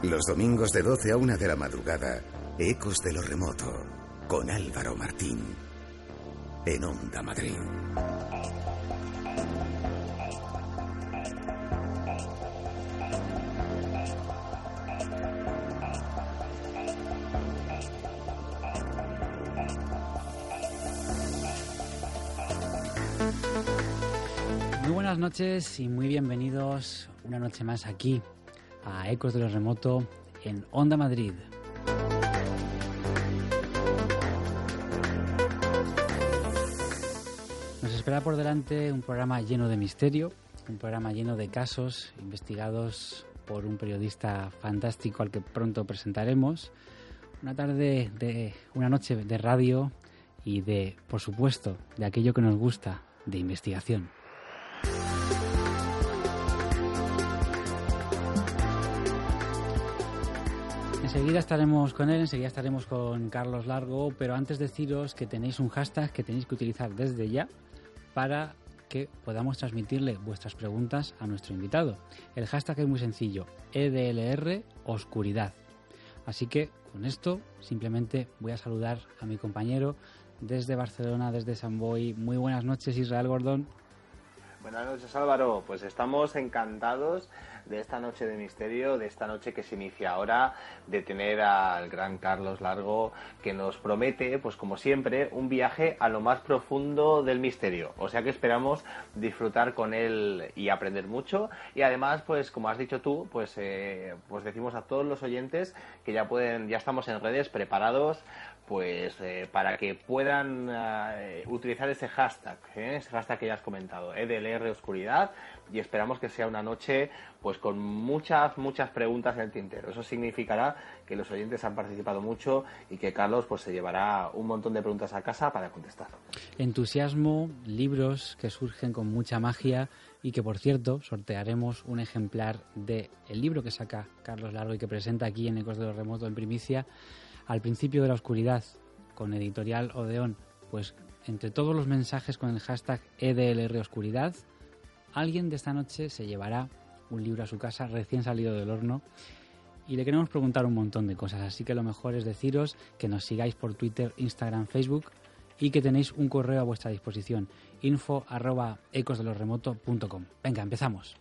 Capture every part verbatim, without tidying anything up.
Los domingos de doce a una de la madrugada, Ecos de lo Remoto, con Álvaro Martín, en Onda Madrid. Muy buenas noches y muy bienvenidos una noche más aquí a Ecos de lo Remoto en Onda Madrid. Nos espera por delante un programa lleno de misterio, un programa lleno de casos investigados por un periodista fantástico al que pronto presentaremos. Una tarde de una noche de radio y de, por supuesto, de aquello que nos gusta, de investigación. Enseguida estaremos con él, enseguida estaremos con Carlos Largo, pero antes deciros que tenéis un hashtag que tenéis que utilizar desde ya para que podamos transmitirle vuestras preguntas a nuestro invitado. El hashtag es muy sencillo, E D L R Oscuridad. Así que con esto simplemente voy a saludar a mi compañero desde Barcelona, desde Sant Boi. Muy buenas noches, Israel Gordón. Buenas noches, Álvaro. Pues estamos encantados de esta noche de misterio, de esta noche que se inicia ahora, de tener al gran Carlos Largo, que nos promete, pues como siempre, un viaje a lo más profundo del misterio. O sea que esperamos disfrutar con él y aprender mucho. Y además, pues como has dicho tú, pues eh, pues decimos a todos los oyentes que ya pueden, ya estamos en redes preparados, pues eh, para que puedan uh, utilizar ese hashtag, ¿eh? ese hashtag que ya has comentado, E D L R Oscuridad, y esperamos que sea una noche pues con muchas, muchas preguntas en el tintero. Eso significará que los oyentes han participado mucho y que Carlos pues se llevará un montón de preguntas a casa para contestar. Entusiasmo, libros que surgen con mucha magia y que, por cierto, sortearemos un ejemplar del libro que saca Carlos Largo y que presenta aquí en Ecos de lo Remoto en primicia, Al principio de la oscuridad, con Editorial Odeón. Pues entre todos los mensajes con el hashtag E D L R Oscuridad, alguien de esta noche se llevará un libro a su casa recién salido del horno y le queremos preguntar un montón de cosas, así que lo mejor es deciros que nos sigáis por Twitter, Instagram, Facebook y que tenéis un correo a vuestra disposición, info arroba ecosdelorremoto punto com. Venga, empezamos.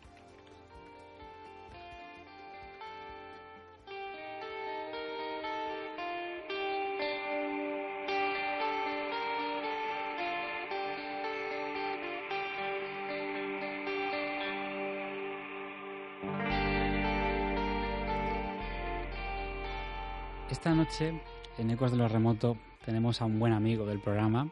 Esta noche, en Ecos de lo Remoto, tenemos a un buen amigo del programa,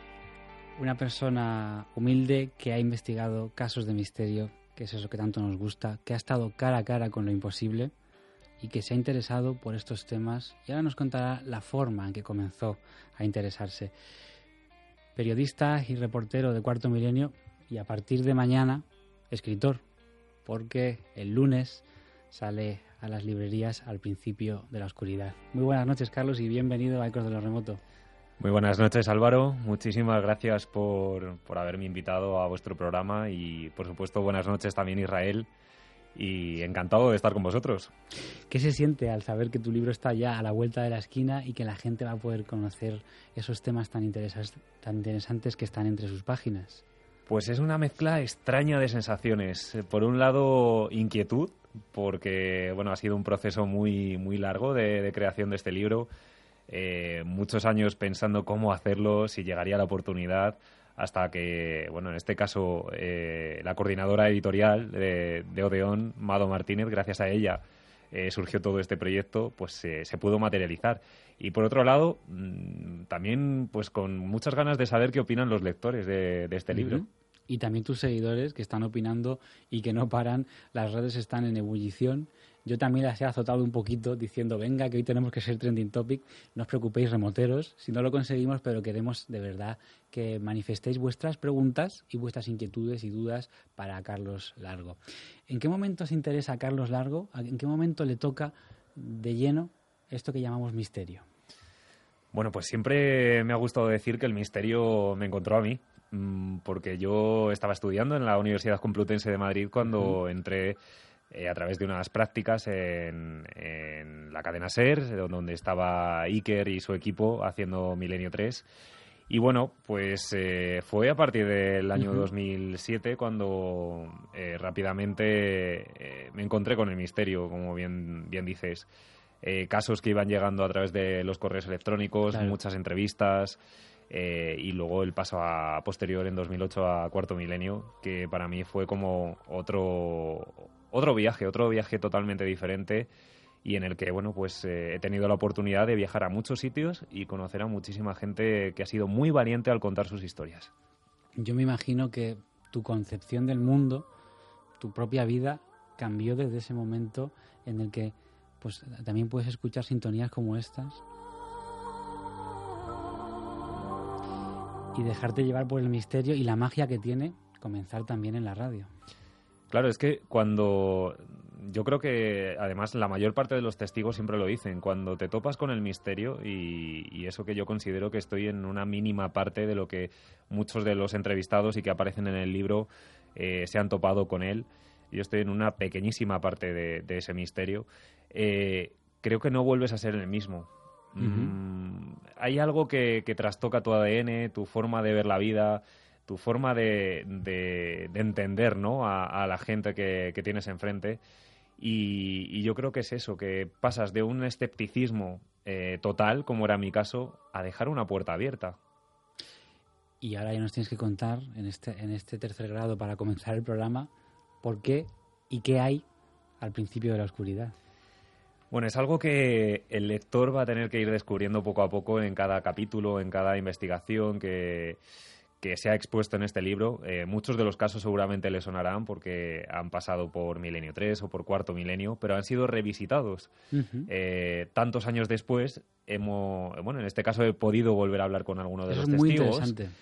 una persona humilde que ha investigado casos de misterio, que es eso que tanto nos gusta, que ha estado cara a cara con lo imposible y que se ha interesado por estos temas y ahora nos contará la forma en que comenzó a interesarse. Periodista y reportero de Cuarto Milenio y a partir de mañana, escritor, porque el lunes sale a las librerías Al principio de la oscuridad. Muy buenas noches, Carlos, y bienvenido a Ecos de lo Remoto. Muy buenas noches, Álvaro. Muchísimas gracias por, por haberme invitado a vuestro programa y, por supuesto, buenas noches también, Israel, y encantado de estar con vosotros. ¿Qué se siente al saber que tu libro está ya a la vuelta de la esquina y que la gente va a poder conocer esos temas tan interesantes, tan interesantes que están entre sus páginas? Pues es una mezcla extraña de sensaciones. Por un lado, inquietud, porque bueno, ha sido un proceso muy, muy largo de, de creación de este libro. Eh, muchos años pensando cómo hacerlo, si llegaría la oportunidad, hasta que, bueno, en este caso, eh, la coordinadora editorial de, de Odeón, Mado Martínez, gracias a ella eh, surgió todo este proyecto, pues eh, se pudo materializar. Y por otro lado, mmm, también pues con muchas ganas de saber qué opinan los lectores de, de este uh-huh. libro. Y también tus seguidores que están opinando y que no paran, las redes están en ebullición. Yo también las he azotado un poquito diciendo, venga, que hoy tenemos que ser trending topic, no os preocupéis, remoteros, si no lo conseguimos, pero queremos de verdad que manifestéis vuestras preguntas y vuestras inquietudes y dudas para Carlos Largo. ¿En qué momento os interesa a Carlos Largo? ¿En qué momento le toca de lleno esto que llamamos misterio? Bueno, pues siempre me ha gustado decir que el misterio me encontró a mí, porque yo estaba estudiando en la Universidad Complutense de Madrid cuando uh-huh. entré eh, a través de unas prácticas en, en la cadena SER, donde estaba Iker y su equipo haciendo Milenio tres. Y bueno, pues eh, fue a partir del año uh-huh. dos mil siete cuando eh, rápidamente eh, me encontré con el misterio, como bien, bien dices. Eh, casos que iban llegando a través de los correos electrónicos, claro. muchas entrevistas, eh, y luego el paso a posterior en dos mil ocho a Cuarto Milenio, que para mí fue como otro, otro viaje, otro viaje totalmente diferente, y en el que, bueno, pues eh, he tenido la oportunidad de viajar a muchos sitios y conocer a muchísima gente que ha sido muy valiente al contar sus historias. Yo me imagino que tu concepción del mundo, tu propia vida, cambió desde ese momento en el que pues también puedes escuchar sintonías como estas y dejarte llevar por el misterio y la magia que tiene comenzar también en la radio. Claro, es que cuando... Yo creo que, además, la mayor parte de los testigos siempre lo dicen. Cuando te topas con el misterio, y, y eso que yo considero que estoy en una mínima parte de lo que muchos de los entrevistados y que aparecen en el libro eh, se han topado con él. Yo estoy en una pequeñísima parte de, de ese misterio. Eh, creo que no vuelves a ser el mismo. Uh-huh. Mm, hay algo que, que trastoca tu A D N, tu forma de ver la vida, tu forma de, de, de entender, ¿no?, a, a la gente que, que tienes enfrente. Y, y yo creo que es eso, que pasas de un escepticismo eh, total, como era mi caso, a dejar una puerta abierta. Y ahora ya nos tienes que contar, en este, en este tercer grado, para comenzar el programa, por qué y qué hay al principio de la oscuridad. Bueno, es algo que el lector va a tener que ir descubriendo poco a poco en cada capítulo, en cada investigación que... que se ha expuesto en este libro. Eh, muchos de los casos seguramente le sonarán porque han pasado por Milenio tres o por Cuarto Milenio, pero han sido revisitados. Uh-huh. Eh, tantos años después, hemos, bueno, en este caso he podido volver a hablar con alguno de Eso los es muy testigos. Interesante.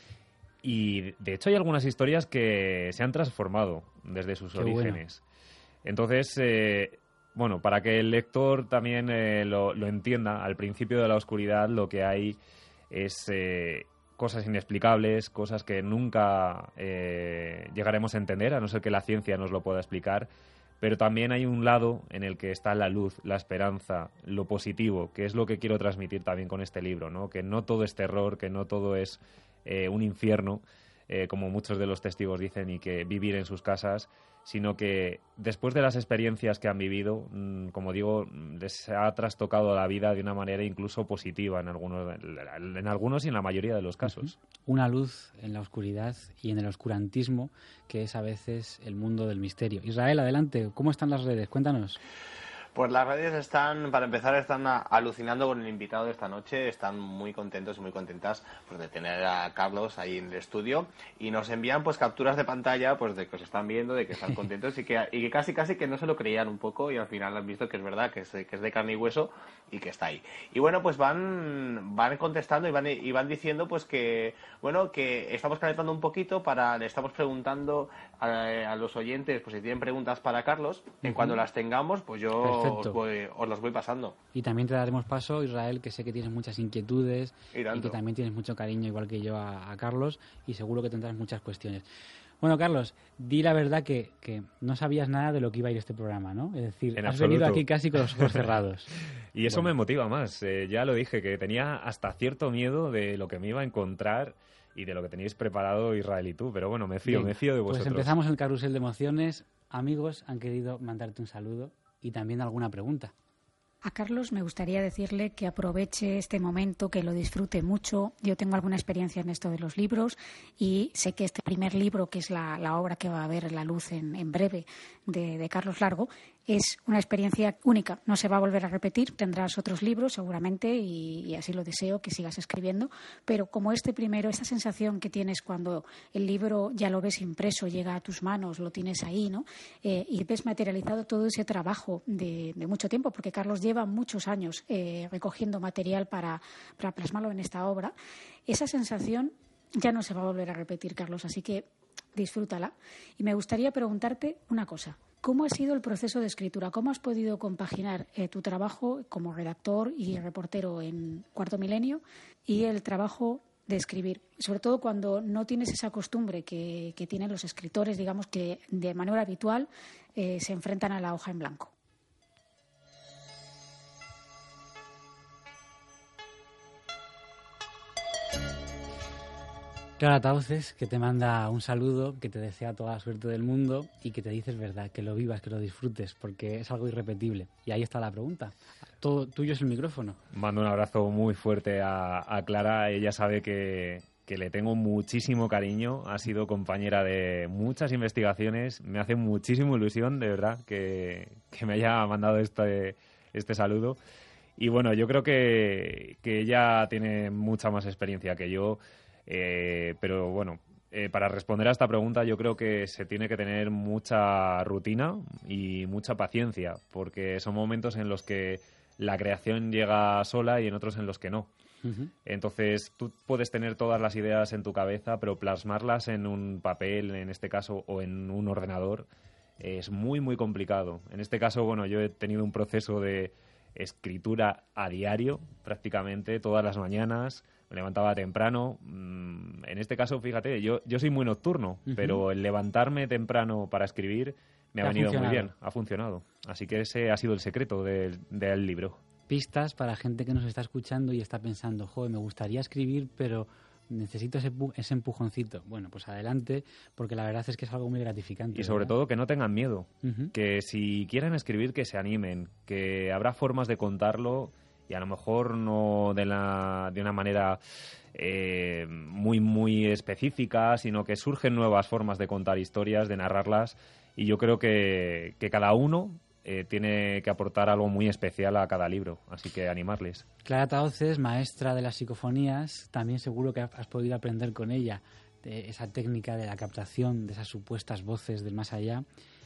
Y de hecho hay algunas historias que se han transformado desde sus Qué orígenes. Bueno. Entonces, eh, bueno, para que el lector también eh, lo, lo entienda, al principio de la oscuridad lo que hay es... Eh, cosas inexplicables, cosas que nunca eh, llegaremos a entender, a no ser que la ciencia nos lo pueda explicar, pero también hay un lado en el que está la luz, la esperanza, lo positivo, que es lo que quiero transmitir también con este libro, ¿no? Que no todo es terror, que no todo es eh, un infierno, eh, como muchos de los testigos dicen, y que vivir en sus casas, sino que después de las experiencias que han vivido, mmm, como digo, les ha trastocado la vida de una manera incluso positiva en algunos, en algunos y en la mayoría de los casos. Una luz en la oscuridad y en el oscurantismo, que es a veces el mundo del misterio. Israel, adelante, ¿cómo están las redes? Cuéntanos. Pues las redes están, para empezar, están alucinando con el invitado de esta noche. Están muy contentos y muy contentas pues, de tener a Carlos ahí en el estudio. Y nos envían pues capturas de pantalla pues de que os están viendo, de que están contentos y que, y que casi casi que no se lo creían un poco. Y al final han visto que es verdad, que es, que es de carne y hueso y que está ahí. Y bueno, pues van van contestando y van, y van diciendo pues que, bueno, que estamos calentando un poquito para, le estamos preguntando a, a los oyentes pues si tienen preguntas para Carlos. En uh-huh. cuando las tengamos, pues yo... Os, voy, os las voy pasando. Y también te daremos paso, Israel, que sé que tienes muchas inquietudes y, y que también tienes mucho cariño, igual que yo, a, a Carlos, y seguro que tendrás muchas cuestiones. Bueno, Carlos, di la verdad que, que no sabías nada de lo que iba a ir este programa, ¿no? Es decir, en has absoluto. venido aquí casi con los ojos cerrados. Y eso bueno. me motiva más. Eh, ya lo dije, que tenía hasta cierto miedo de lo que me iba a encontrar y de lo que teníais preparado Israel y tú. Pero bueno, me fío, Bien, me fío de vosotros. Pues empezamos el carrusel de emociones. Amigos han querido mandarte un saludo y también alguna pregunta. A Carlos me gustaría decirle que aproveche este momento, que lo disfrute mucho. Yo tengo alguna experiencia en esto de los libros y sé que este primer libro, que es la, la obra que va a ver la luz en, en breve de, de Carlos Largo, es una experiencia única. No se va a volver a repetir. Tendrás otros libros seguramente y, y así lo deseo, que sigas escribiendo. Pero como este primero, esta sensación que tienes cuando el libro ya lo ves impreso, llega a tus manos, lo tienes ahí, ¿no? Eh, y ves materializado todo ese trabajo de, de mucho tiempo, porque Carlos lleva muchos años eh, recogiendo material para, para plasmarlo en esta obra. Esa sensación ya no se va a volver a repetir, Carlos, así que disfrútala. Y me gustaría preguntarte una cosa. ¿Cómo ha sido el proceso de escritura? ¿Cómo has podido compaginar eh, tu trabajo como redactor y reportero en Cuarto Milenio y el trabajo de escribir. Sobre todo cuando no tienes esa costumbre que, que tienen los escritores, digamos, que de manera habitual eh, se enfrentan a la hoja en blanco. Clara Tauces, que te manda un saludo, que te desea toda la suerte del mundo y que te dices verdad, que lo vivas, que lo disfrutes, porque es algo irrepetible. Y ahí está la pregunta. Todo tuyo es el micrófono. Mando un abrazo muy fuerte a, a Clara. Ella sabe que, que le tengo muchísimo cariño. Ha sido compañera de muchas investigaciones. Me hace muchísima ilusión, de verdad, que, que me haya mandado este, este saludo. Y bueno, yo creo que, que ella tiene mucha más experiencia que yo. Eh, pero bueno, eh, para responder a esta pregunta yo creo que se tiene que tener mucha rutina y mucha paciencia, porque son momentos en los que la creación llega sola y en otros en los que no. Uh-huh. Entonces tú puedes tener todas las ideas en tu cabeza, pero plasmarlas en un papel, en este caso, o en un ordenador, es muy, muy complicado. En este caso, bueno, yo he tenido un proceso de escritura a diario, prácticamente todas las mañanas. Me levantaba temprano. En este caso, fíjate, yo, yo soy muy nocturno, uh-huh. pero el levantarme temprano para escribir me ha, ha venido muy bien, ha funcionado. Así que ese ha sido el secreto del, del libro. Pistas para gente que nos está escuchando y está pensando, joder, me gustaría escribir, pero necesito ese, ese empujoncito. Bueno, pues adelante, porque la verdad es que es algo muy gratificante. Y sobre ¿verdad? todo que no tengan miedo, uh-huh. que si quieren escribir, que se animen, que habrá formas de contarlo y a lo mejor no de, la, de una manera eh, muy, muy específica, sino que surgen nuevas formas de contar historias, de narrarlas, y yo creo que, que cada uno eh, tiene que aportar algo muy especial a cada libro, así que animarles. Clara Tauces, maestra de las psicofonías, también seguro que has podido aprender con ella de esa técnica de la captación de esas supuestas voces del más allá,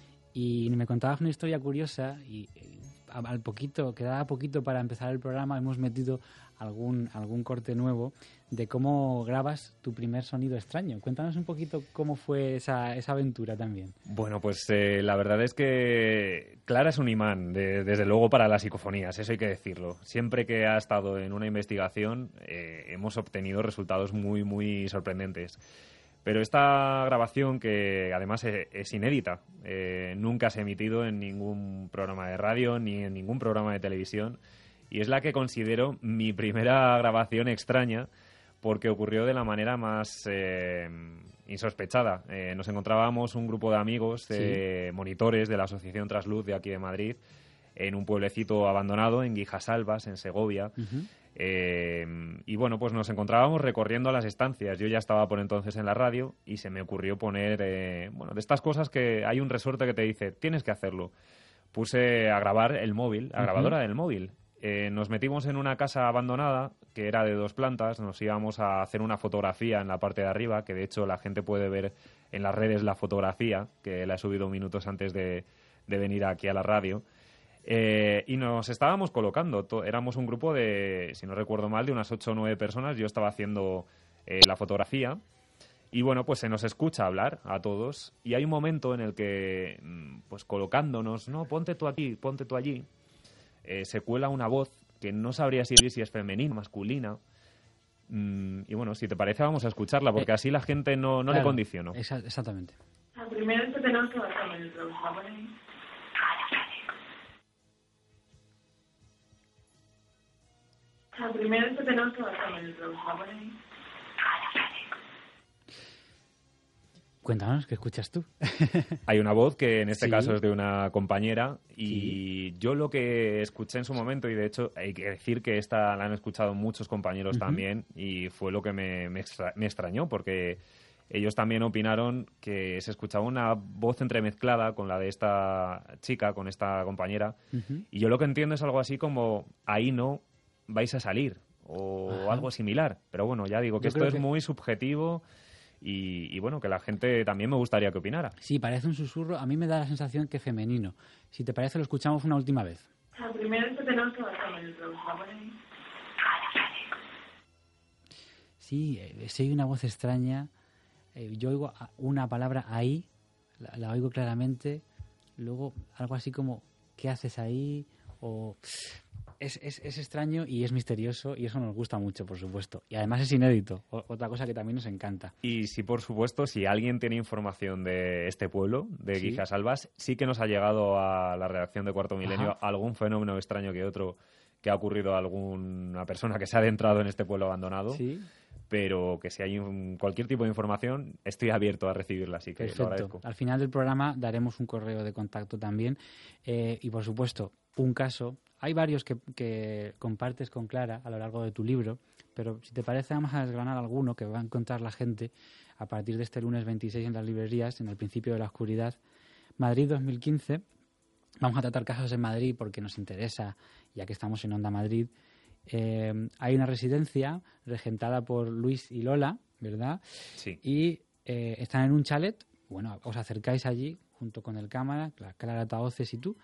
y me contabas una historia curiosa y al poquito, quedaba poquito para empezar el programa, hemos metido algún algún corte nuevo de cómo grabas tu primer sonido extraño. Cuéntanos un poquito cómo fue esa, esa aventura también. Bueno, pues eh, la verdad es que Clara es un imán, de, desde luego, para las psicofonías, eso hay que decirlo. Siempre que ha estado en una investigación eh, hemos obtenido resultados muy, muy sorprendentes. Pero esta grabación, que además es inédita, eh, nunca se ha emitido en ningún programa de radio ni en ningún programa de televisión, y es la que considero mi primera grabación extraña, porque ocurrió de la manera más eh, insospechada. Eh, nos encontrábamos un grupo de amigos, eh, sí. monitores de la Asociación Trasluz de aquí de Madrid, en un pueblecito abandonado, en Guijasalvas, en Segovia. Uh-huh. Eh, y bueno, pues nos encontrábamos recorriendo las estancias. Yo ya estaba por entonces en la radio y se me ocurrió poner, eh, bueno, de estas cosas que hay un resorte que te dice, tienes que hacerlo. Puse a grabar el móvil, la uh-huh. grabadora del móvil. Eh, nos metimos en una casa abandonada que era de dos plantas, nos íbamos a hacer una fotografía en la parte de arriba, que de hecho la gente puede ver en las redes la fotografía, que la he subido minutos antes de, de venir aquí a la radio. Eh, y nos estábamos colocando, to- éramos un grupo de, si no recuerdo mal, de unas ocho o nueve personas. Yo estaba haciendo eh, la fotografía y bueno, pues se nos escucha hablar a todos y hay un momento en el que, pues colocándonos, no, ponte tú aquí, ponte tú allí, eh, se cuela una voz que no sabría si, si es femenina o masculina. Mm, y bueno, si te parece vamos a escucharla, porque eh, así la gente no, no claro, le condiciono. Exa- exactamente. La primera es que tenemos que bajar el programa por ahí. La primera es que tenemos que bajar el programa por ahí. Cuéntanos, ¿qué escuchas tú? Hay una voz que en este sí. caso es de una compañera y sí. yo lo que escuché en su momento, y de hecho hay que decir que esta la han escuchado muchos compañeros uh-huh. también, y fue lo que me, me, extra, me extrañó, porque ellos también opinaron que se escuchaba una voz entremezclada con la de esta chica, con esta compañera, uh-huh. y yo lo que entiendo es algo así como, ahí no vais a salir, o uh-huh. algo similar, pero bueno, ya digo que yo esto es que... muy subjetivo. Y, y bueno, que la gente también me gustaría que opinara. Sí, parece un susurro. A mí me da la sensación que femenino. Si te parece, lo escuchamos una última vez. La primera es que tenemos que bajar el programa. Sí, eh, sí hay una voz extraña. Eh, yo oigo una palabra ahí, la, la oigo claramente. Luego algo así como, ¿qué haces ahí? O... es, es, es extraño y es misterioso y eso nos gusta mucho, por supuesto. Y además es inédito, o, otra cosa que también nos encanta. Y sí, por supuesto, si alguien tiene información de este pueblo, de Sí. Guijas Albas, sí que nos ha llegado a la redacción de Cuarto Milenio Ajá. algún fenómeno extraño que otro que ha ocurrido a alguna persona que se ha adentrado en este pueblo abandonado. Sí, Pero que si hay un- cualquier tipo de información, estoy abierto a recibirla, así que lo perfecto. agradezco. Al final del programa daremos un correo de contacto también. Eh, y, por supuesto, un caso. Hay varios que, que compartes con Clara a lo largo de tu libro, pero si te parece vamos a desgranar alguno que va a encontrar la gente a partir de este lunes veintiséis en las librerías, en el principio de la oscuridad. Madrid dos mil quince. Vamos a tratar casos en Madrid porque nos interesa, ya que estamos en Onda Madrid. Eh, hay una residencia regentada por Luis y Lola, ¿verdad? Sí. Y eh, están en un chalet. Bueno, os acercáis allí junto con el cámara, la Clara Tahoces y tú,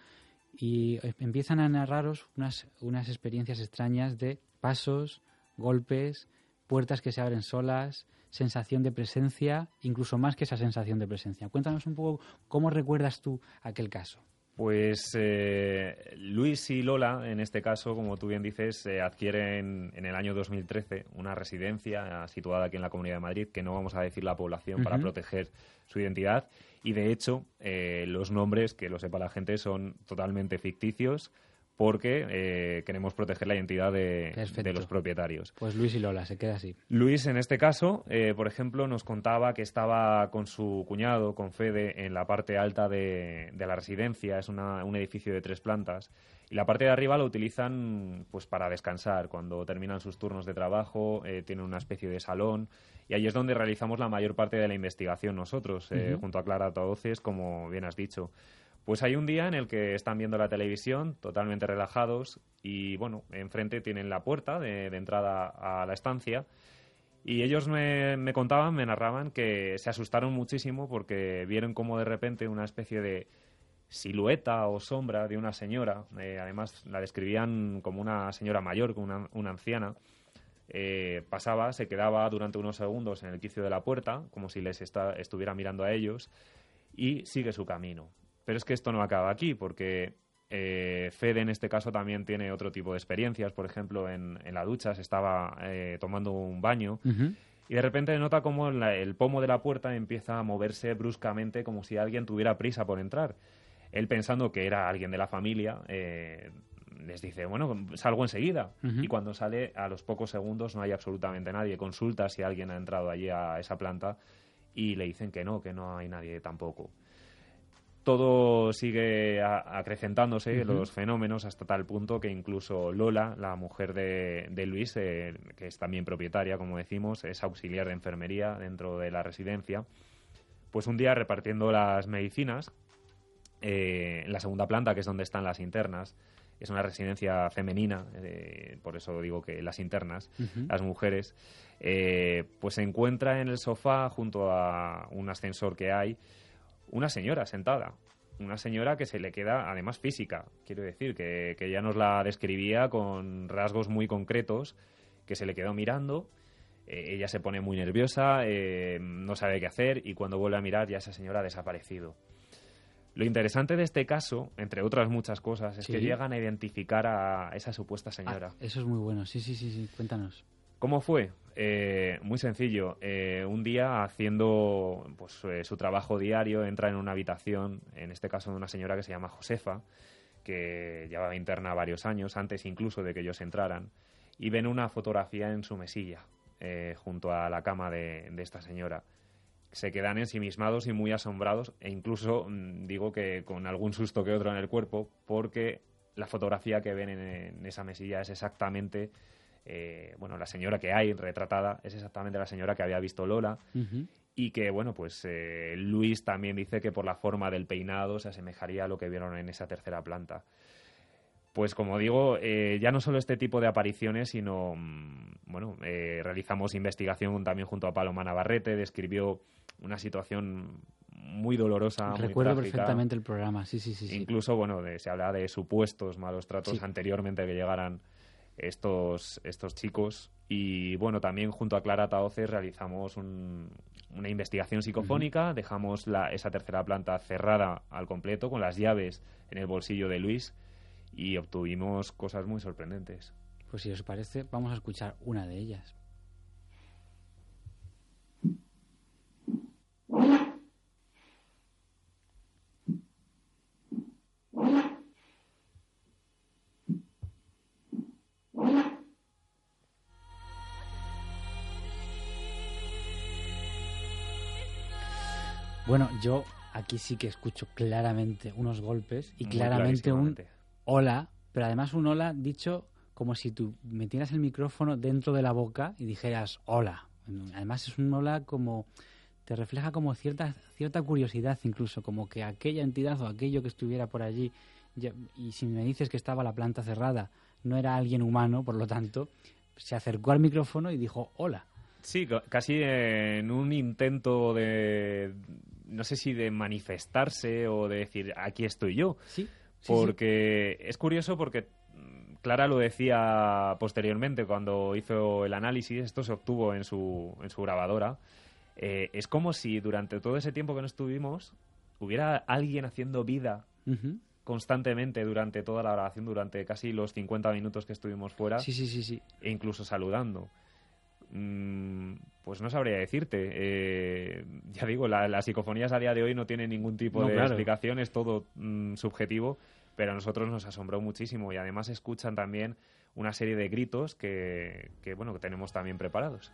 y eh, empiezan a narraros unas, unas experiencias extrañas de pasos, golpes, puertas que se abren solas, sensación de presencia, incluso más que esa sensación de presencia. Cuéntanos un poco cómo recuerdas tú aquel caso. Pues eh, Luis y Lola, en este caso, como tú bien dices, eh, adquieren en el año dos mil trece una residencia eh, situada aquí en la Comunidad de Madrid, que no vamos a decir la población para Ujú. proteger su identidad. Y de hecho, eh, los nombres, que lo sepa la gente, son totalmente ficticios porque eh, queremos proteger la identidad de, Perfecto. de los propietarios. Pues Luis y Lola, se queda así. Luis, en este caso, eh, por ejemplo, nos contaba que estaba con su cuñado, con Fede, en la parte alta de, de la residencia. Es una- un edificio de tres plantas. Y la parte de arriba lo utilizan pues para descansar. Cuando terminan sus turnos de trabajo, eh, tienen una especie de salón. Y ahí es donde realizamos la mayor parte de la investigación nosotros, eh, Ujú. junto a Clara Tahoces, como bien has dicho. Pues hay un día en el que están viendo la televisión, totalmente relajados, y bueno, enfrente tienen la puerta de, de entrada a la estancia, y ellos me, me contaban, me narraban que se asustaron muchísimo porque vieron como de repente una especie de silueta o sombra de una señora, eh, además la describían como una señora mayor, como una, una anciana, eh, pasaba, se quedaba durante unos segundos en el quicio de la puerta, como si les está- estuviera mirando a ellos, y sigue su camino. Pero es que esto no acaba aquí, porque eh, Fede en este caso también tiene otro tipo de experiencias. Por ejemplo, en, en la ducha se estaba eh, tomando un baño Ujú. y de repente nota como la- el pomo de la puerta empieza a moverse bruscamente como si alguien tuviera prisa por entrar. Él, pensando que era alguien de la familia, eh, les dice, bueno, salgo enseguida. Ujú. Y cuando sale, a los pocos segundos no hay absolutamente nadie. Consulta si alguien ha entrado allí a esa planta y le dicen que no, que no hay nadie tampoco. Todo sigue a- acrecentándose, Ujú. los fenómenos, hasta tal punto que incluso Lola, la mujer de, de Luis, eh, que es también propietaria, como decimos, es auxiliar de enfermería dentro de la residencia, pues un día repartiendo las medicinas eh, en la segunda planta, que es donde están las internas, es una residencia femenina, eh, por eso digo que las internas, Ujú. las mujeres, eh, pues se encuentra en el sofá junto a un ascensor que hay una señora sentada, una señora que se le queda, además física, quiero decir, que, que ya nos la describía con rasgos muy concretos, que se le quedó mirando, eh, ella se pone muy nerviosa, eh, no sabe qué hacer y cuando vuelve a mirar ya esa señora ha desaparecido. Lo interesante de este caso, entre otras muchas cosas, es Sí. que llegan a identificar a esa supuesta señora. Ah, eso es muy bueno. Sí, sí, sí, sí. Cuéntanos. ¿Cómo fue? Eh, muy sencillo. Eh, un día, haciendo pues, eh, su trabajo diario, entra en una habitación, en este caso de una señora que se llama Josefa, que llevaba interna varios años, antes incluso de que ellos entraran, y ven una fotografía en su mesilla, eh, junto a la cama de, de esta señora. Se quedan ensimismados y muy asombrados, e incluso mm, digo que con algún susto que otro en el cuerpo, porque la fotografía que ven en, en esa mesilla es exactamente... Eh, bueno, la señora que hay retratada es exactamente la señora que había visto Lola Ujú. y que, bueno, pues eh, Luis también dice que por la forma del peinado se asemejaría a lo que vieron en esa tercera planta. Pues como digo, eh, ya no solo este tipo de apariciones, sino, mm, bueno, eh, realizamos investigación también junto a Paloma Navarrete, describió una situación muy dolorosa, muy Recuerdo trágica. perfectamente el programa. Sí, sí, sí. sí. Incluso, bueno, de- se habla de supuestos malos tratos Sí. anteriormente que llegaran estos, estos chicos. Y bueno, también junto a Clara Tahoces realizamos un- una investigación psicofónica, dejamos la, esa tercera planta cerrada al completo con las llaves en el bolsillo de Luis y obtuvimos cosas muy sorprendentes. Pues si os parece, vamos a escuchar una de ellas. Bueno, yo aquí sí que escucho claramente unos golpes y Muy claramente un clarísimamente. hola, pero además un hola dicho como si tú metieras el micrófono dentro de la boca y dijeras hola. Además es un hola como te refleja como cierta cierta curiosidad, incluso como que aquella entidad o aquello que estuviera por allí, ya, y si me dices que estaba la planta cerrada, no era alguien humano, por lo tanto, se acercó al micrófono y dijo hola. Sí, ca- casi en un intento de, no sé si de manifestarse o de decir, aquí estoy yo. Sí, sí, Porque sí. Es curioso porque mm, Clara lo decía posteriormente cuando hizo el análisis, esto se obtuvo en su, en su grabadora. Eh, es como si durante todo ese tiempo que no estuvimos hubiera alguien haciendo vida Uh-huh. constantemente durante toda la grabación, durante casi los cincuenta minutos que estuvimos fuera, Sí, sí, sí, sí. e incluso saludando. Mm, pues no sabría decirte. Eh, ya digo, la, las psicofonías a día de hoy no tienen ningún tipo No, de claro. explicación, es todo mm, subjetivo, pero a nosotros nos asombró muchísimo y además escuchan también una serie de gritos que, que bueno, que tenemos también preparados.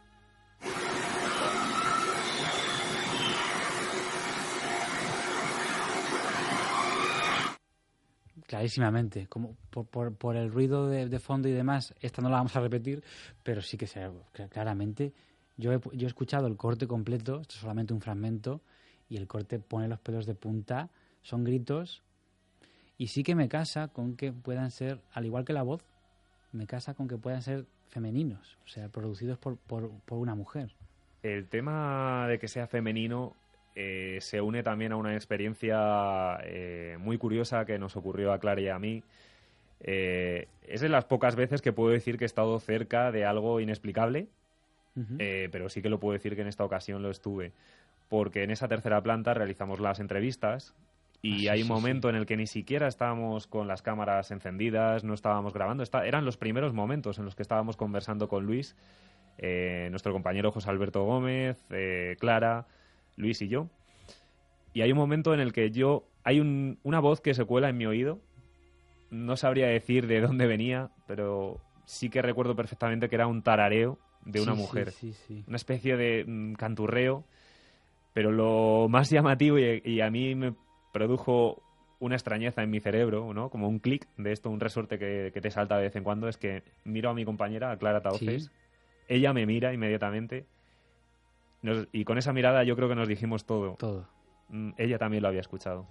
Clarísimamente, como por, por, por el ruido de, de fondo y demás, esta no la vamos a repetir, pero sí que se, claramente, yo he, yo he escuchado el corte completo, esto es solamente un fragmento, y el corte pone los pelos de punta, son gritos, y sí que me casa con que puedan ser, al igual que la voz, me casa con que puedan ser femeninos, o sea, producidos por, por, por una mujer. El tema de que sea femenino eh, se une también a una experiencia eh, muy curiosa que nos ocurrió a Clara y a mí. Eh, es de las pocas veces que puedo decir que he estado cerca de algo inexplicable, Uh-huh. eh, pero sí que lo puedo decir que en esta ocasión lo estuve. Porque en esa tercera planta realizamos las entrevistas y Ah, sí, hay un sí, momento sí. en el que ni siquiera estábamos con las cámaras encendidas, no estábamos grabando. Está, eran los primeros momentos en los que estábamos conversando con Luis, eh, nuestro compañero José Alberto Gómez, eh, Clara, Luis y yo. Y hay un momento en el que yo... Hay un, una voz que se cuela en mi oído. No sabría decir de dónde venía, pero sí que recuerdo perfectamente que era un tarareo de una Sí, mujer. Sí, sí, sí. Una especie de mm, canturreo. Pero lo más llamativo y, y a mí me produjo una extrañeza en mi cerebro, ¿no? Como un clic de esto, un resorte que, que te salta de vez en cuando, es que miro a mi compañera, a Clara Tauces. Sí. Ella me mira inmediatamente. Nos- y con esa mirada yo creo que nos dijimos todo. Todo. Mm, ella también lo había escuchado.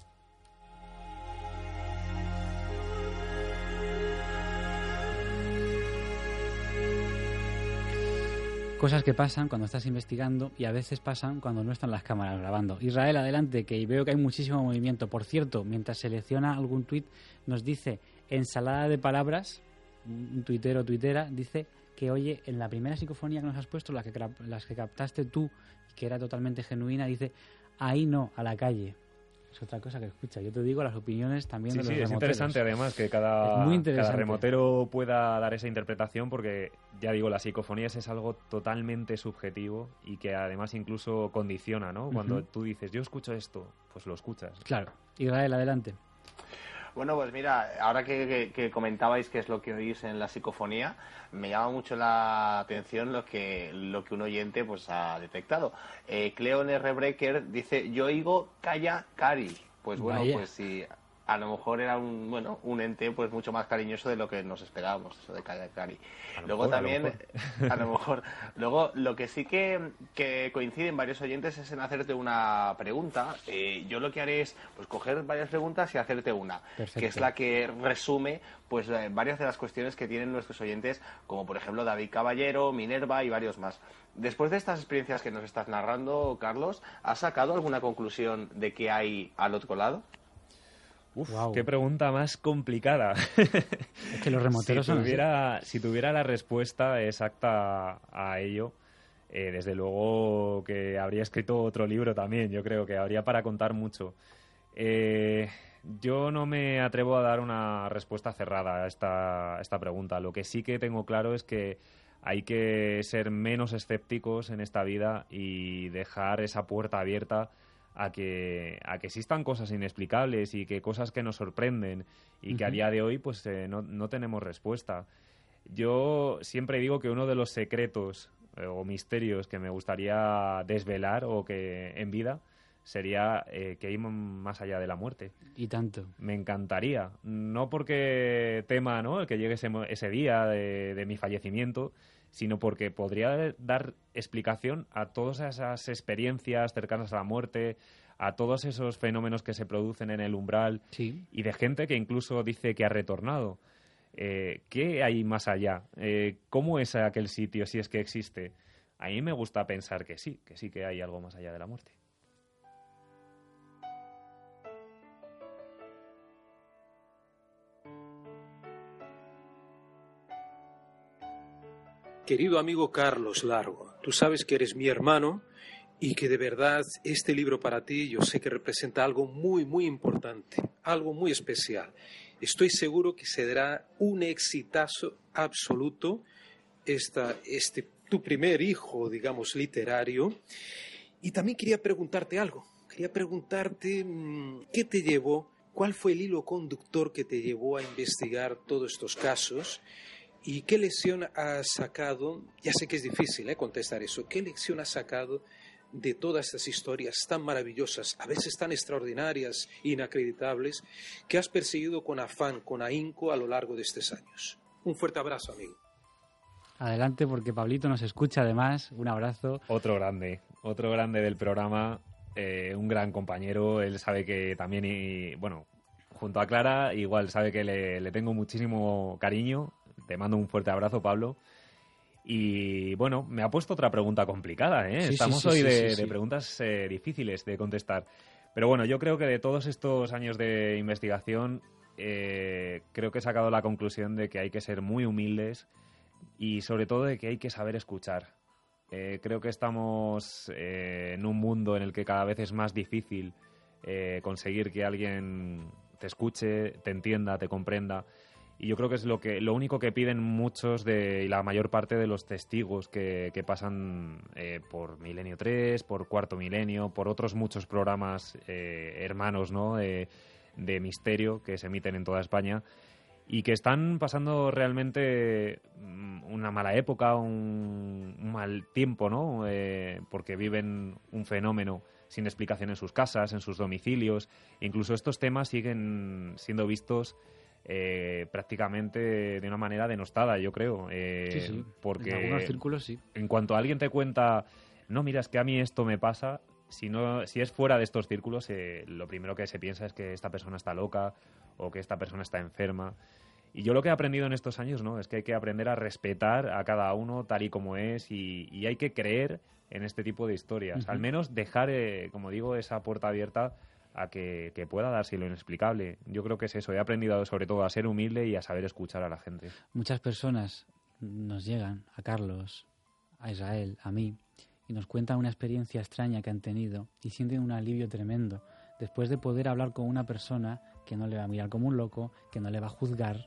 Cosas que pasan cuando estás investigando y a veces pasan cuando no están las cámaras grabando. Israel, adelante, que veo que hay muchísimo movimiento. Por cierto, mientras selecciona algún tuit, nos dice ensalada de palabras, un tuitero o tuitera, dice que oye, en la primera psicofonía que nos has puesto, la que, gra- las que captaste tú, que era totalmente genuina, dice, ahí no, a la calle. Es otra cosa que escucha. Yo te digo las opiniones también Sí, de los sí, es remoteros. interesante además que cada, Es muy interesante. cada remotero pueda dar esa interpretación porque, ya digo, las psicofonías es algo totalmente subjetivo y que además incluso condiciona, ¿no? Cuando Ujú. tú dices, yo escucho esto, pues lo escuchas. Claro. Israel, adelante. Bueno, pues mira, ahora que, que- que comentabais qué es lo que oís en la psicofonía, me llama mucho la atención lo que lo que un oyente pues ha detectado. Eh, Cleon R. Breaker dice, yo oigo Calla Cari. Pues bueno, Vaya. pues sí, a lo mejor era un bueno un ente pues mucho más cariñoso de lo que nos esperábamos, eso de Calla Cari. A lo Luego mejor, a lo también, mejor. a lo mejor, luego lo que sí que, que coinciden varios oyentes es en hacerte una pregunta. Eh, yo lo que haré es pues coger varias preguntas y hacerte una, Perfecto. que es la que resume pues eh, varias de las cuestiones que tienen nuestros oyentes, como por ejemplo David Caballero, Minerva y varios más. Después de estas experiencias que nos estás narrando, Carlos, ¿has sacado alguna conclusión de qué hay al otro lado? Uf, Guau. qué pregunta más complicada. Es que los remoteros si son así. tuviera, si tuviera la respuesta exacta a ello, eh, desde luego que habría escrito otro libro también. Yo creo que habría para contar mucho. Eh, Yo no me atrevo a dar una respuesta cerrada a esta, a esta pregunta. Lo que sí que tengo claro es que hay que ser menos escépticos en esta vida y dejar esa puerta abierta a que, a que existan cosas inexplicables y que cosas que nos sorprenden y uh-huh. que a día de hoy pues eh, no, no tenemos respuesta. Yo siempre digo que uno de los secretos eh, o misterios que me gustaría desvelar o que en vida sería eh, que hay más allá de la muerte. Y tanto. Me encantaría. No porque tema, ¿no?, el que llegue ese, ese día de, de mi fallecimiento, sino porque podría dar explicación a todas esas experiencias cercanas a la muerte, a todos esos fenómenos que se producen en el umbral sí. y de gente que incluso dice que ha retornado. Eh, ¿Qué hay más allá? Eh, ¿Cómo es aquel sitio, si es que existe? A mí me gusta pensar que sí, que sí que hay algo más allá de la muerte. Querido amigo Carlos Largo, tú sabes que eres mi hermano y que de verdad este libro para ti yo sé que representa algo muy, muy importante, algo muy especial. Estoy seguro que será un exitazo absoluto esta, este, tu primer hijo, digamos, literario. Y también quería preguntarte algo. Quería preguntarte qué te llevó, cuál fue el hilo conductor que te llevó a investigar todos estos casos. ¿Y qué lección has sacado? Ya sé que es difícil ¿eh? contestar eso. ¿Qué lección has sacado de todas estas historias tan maravillosas, a veces tan extraordinarias e inacreditables, que has perseguido con afán, con ahínco a lo largo de estos años? Un fuerte abrazo, amigo. Adelante, porque Pablito nos escucha además. Un abrazo. Otro grande, otro grande del programa, eh, un gran compañero. Él sabe que también, y, bueno, junto a Clara, igual sabe que le, le tengo muchísimo cariño. Te mando un fuerte abrazo, Pablo. Y bueno, me ha puesto otra pregunta complicada, ¿eh? Sí, Estamos sí, hoy sí, de, sí, sí. de preguntas eh, difíciles de contestar. Pero bueno, yo creo que de todos estos años de investigación, eh, creo que he sacado la conclusión de que hay que ser muy humildes y sobre todo de que hay que saber escuchar. Eh, creo que estamos eh, en un mundo en el que cada vez es más difícil eh, conseguir que alguien te escuche, te entienda, te comprenda. Y yo creo que es lo que lo único que piden muchos de y la mayor parte de los testigos que, que pasan eh, por Milenio tres, por Cuarto Milenio, por otros muchos programas eh, hermanos, ¿no?, de, de misterio que se emiten en toda España y que están pasando realmente una mala época, un, un mal tiempo, ¿no?, eh, porque viven un fenómeno sin explicación en sus casas, en sus domicilios. Incluso estos temas siguen siendo vistos Eh, prácticamente de una manera denostada, yo creo. Eh, sí, sí. Porque en algunos círculos sí. En cuanto alguien te cuenta, no, mira, es que a mí esto me pasa, si, no, si es fuera de estos círculos, eh, lo primero que se piensa es que esta persona está loca o que esta persona está enferma. Y yo lo que he aprendido en estos años, ¿no?, es que hay que aprender a respetar a cada uno tal y como es y, y hay que creer en este tipo de historias. Uh-huh. Al menos dejar, eh, como digo, esa puerta abierta a que, que pueda darse lo inexplicable. Yo creo que es eso. He aprendido sobre todo a ser humilde y a saber escuchar a la gente. Muchas personas nos llegan, a Carlos, a Israel, a mí, y nos cuentan una experiencia extraña que han tenido y sienten un alivio tremendo después de poder hablar con una persona que no le va a mirar como un loco, que no le va a juzgar.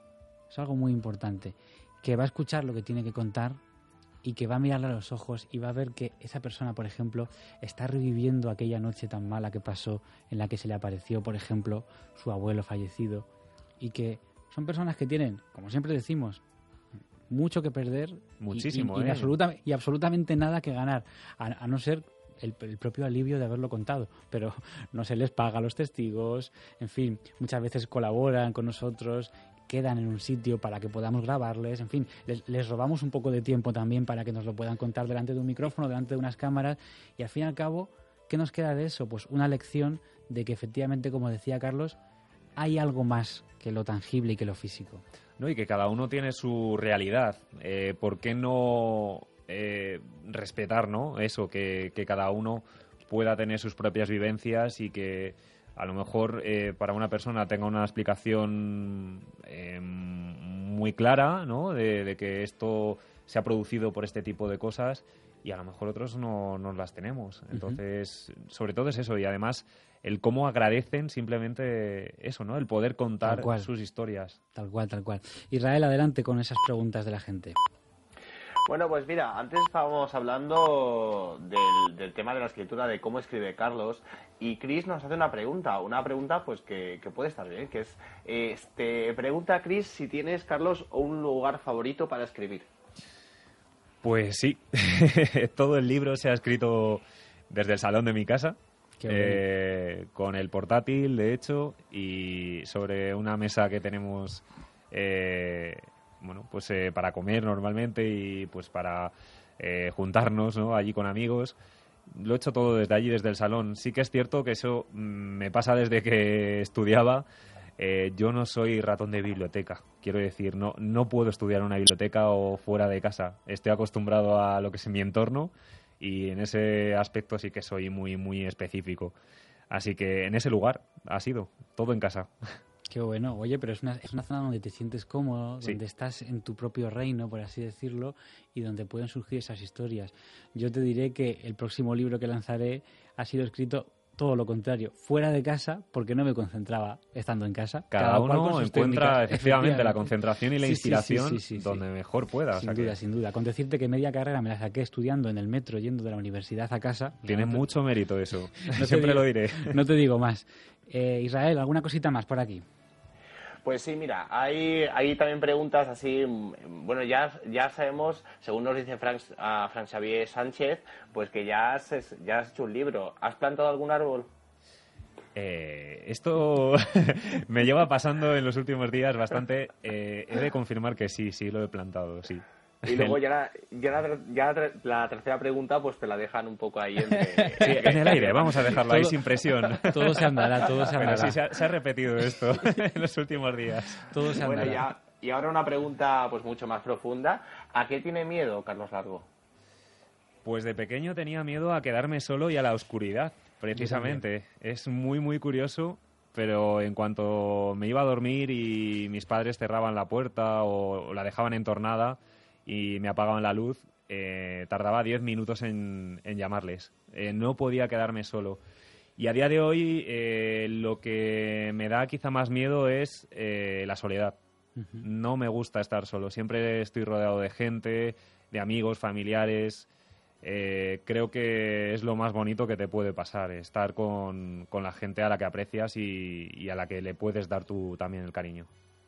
Es algo muy importante, que va a escuchar lo que tiene que contar y que va a mirarle a los ojos y va a ver que esa persona, por ejemplo, está reviviendo aquella noche tan mala que pasó en la que se le apareció, por ejemplo, su abuelo fallecido, y que son personas que tienen, como siempre decimos, mucho que perder. Muchísimo, y, y, y, ¿eh? absoluta, y absolutamente nada que ganar, a, a no ser el, el propio alivio de haberlo contado, pero no se les paga a los testigos, en fin, muchas veces colaboran con nosotros, quedan en un sitio para que podamos grabarles, en fin, les, les robamos un poco de tiempo también para que nos lo puedan contar delante de un micrófono, delante de unas cámaras, y al fin y al cabo, ¿qué nos queda de eso? Pues una lección de que efectivamente, como decía Carlos, hay algo más que lo tangible y que lo físico. No, y que cada uno tiene su realidad. Eh, ¿Por qué no eh, respetar, ¿no?, eso, que, que cada uno pueda tener sus propias vivencias y que a lo mejor eh, para una persona tenga una explicación eh, muy clara, ¿no?, de, de que esto se ha producido por este tipo de cosas, y a lo mejor otros no, no las tenemos. Entonces, uh-huh. sobre todo es eso, y además el cómo agradecen simplemente eso, ¿no? El poder contar sus historias. Tal cual, tal cual. Israel, adelante con esas preguntas de la gente. Bueno, pues mira, antes estábamos hablando del, del tema de la escritura, de cómo escribe Carlos, y Chris nos hace una pregunta, una pregunta pues que, que puede estar bien, que es, este, pregunta a Chris si tienes, Carlos, un lugar favorito para escribir. Pues sí, todo el libro se ha escrito desde el salón de mi casa, eh, con el portátil, de hecho, y sobre una mesa que tenemos... Eh, bueno, pues eh, para comer normalmente y pues para eh, juntarnos, ¿no? Allí con amigos. Lo he hecho todo desde allí, desde el salón. Sí que es cierto que eso mm, me pasa desde que estudiaba. Eh, yo no soy ratón de biblioteca. Quiero decir, no, no puedo estudiar en una biblioteca o fuera de casa. Estoy acostumbrado a lo que es mi entorno y en ese aspecto sí que soy muy, muy específico. Así que en ese lugar ha sido, todo en casa. Qué bueno. Oye, pero es una, es una zona donde te sientes cómodo, sí. donde estás en tu propio reino, por así decirlo, y donde pueden surgir esas historias. Yo te diré que el próximo libro que lanzaré ha sido escrito todo lo contrario, fuera de casa, porque no me concentraba estando en casa. Cada, Cada uno encuentra casa, efectivamente, efectivamente la concentración y la sí, inspiración sí, sí, sí, sí, donde sí. mejor pueda. Sin o sea duda, que... sin duda. Con decirte que media carrera me la saqué estudiando en el metro, yendo de la universidad a casa. Tiene no te... mucho mérito eso. No Siempre digo, lo diré. No te digo más. Eh, Israel, ¿alguna cosita más por aquí? Pues sí, mira, hay, hay también preguntas así, bueno, ya, ya sabemos, según nos dice Frank, uh, Frank Xavier Sánchez, pues que ya has, ya has hecho un libro. ¿Has plantado algún árbol? Eh, esto me lleva pasando en los últimos días bastante. Eh, he de confirmar que sí, sí lo he plantado, sí. Y luego ya, la, ya, la, ya la tercera pregunta pues te la dejan un poco ahí entre, sí, en el aire, vamos a dejarlo todo, ahí sin presión. Todo se andará, todo se andará. Bueno, sí, se ha, se ha repetido esto en los últimos días. Todo se andará. Bueno, ya, y ahora una pregunta pues mucho más profunda. ¿A qué tiene miedo Carlos Largo? Pues de pequeño tenía miedo a quedarme solo y a la oscuridad, precisamente. Es muy, muy curioso, pero en cuanto me iba a dormir y mis padres cerraban la puerta o, o la dejaban entornada y me apagaban la luz, eh, tardaba diez minutos en, en llamarles. Eh, no podía quedarme solo. Y a día de hoy eh, lo que me da quizá más miedo es eh, la soledad. Uh-huh. No me gusta estar solo. Siempre estoy rodeado de gente, de amigos, familiares. Eh, creo que es lo más bonito que te puede pasar, estar con, con la gente a la que aprecias y, y a la que le puedes dar tú también el cariño.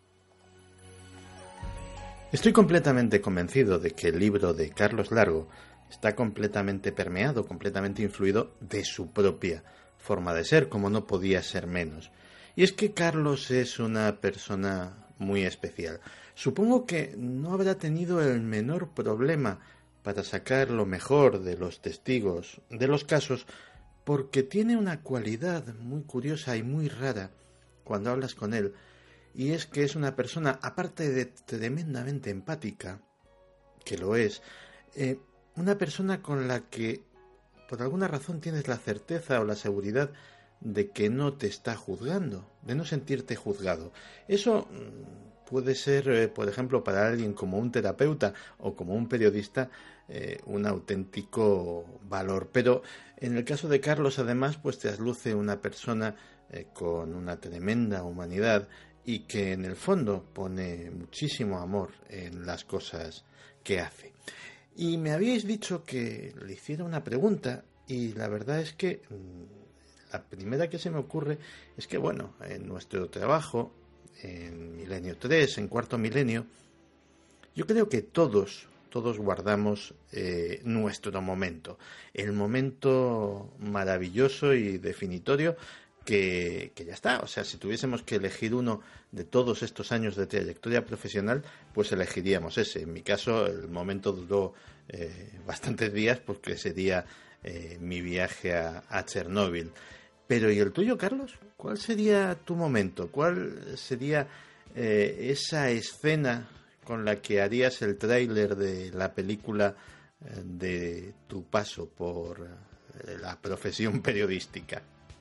Estoy completamente convencido de que el libro de Carlos Largo está completamente permeado, completamente influido de su propia forma de ser, como no podía ser menos. Y es que Carlos es una persona muy especial. Supongo que no habrá tenido el menor problema para sacar lo mejor de los testigos de los casos, porque tiene una cualidad muy curiosa y muy rara cuando hablas con él. Y es que es una persona, aparte de tremendamente empática, que lo es, eh, una persona con la que por alguna razón tienes la certeza o la seguridad de que no te está juzgando, de no sentirte juzgado. Eso puede ser, eh, por ejemplo, para alguien como un terapeuta o como un periodista, eh, un auténtico valor. Pero en el caso de Carlos, además, pues te trasluce una persona eh, con una tremenda humanidad y que en el fondo pone muchísimo amor en las cosas que hace. Y me habíais dicho que le hiciera una pregunta y la verdad es que la primera que se me ocurre es que, bueno, en nuestro trabajo, en Milenio tres, en Cuarto Milenio, yo creo que todos, todos guardamos eh, nuestro momento, el momento maravilloso y definitorio Que, que ya está. O sea, si tuviésemos que elegir uno de todos estos años de trayectoria profesional, pues elegiríamos ese. En mi caso, el momento duró eh, bastantes días porque sería eh, mi viaje a, a Chernóbil. Pero, ¿y el tuyo, Carlos? ¿Cuál sería tu momento? ¿Cuál sería eh, esa escena con la que harías el tráiler de la película eh, de tu paso por eh, la profesión periodística?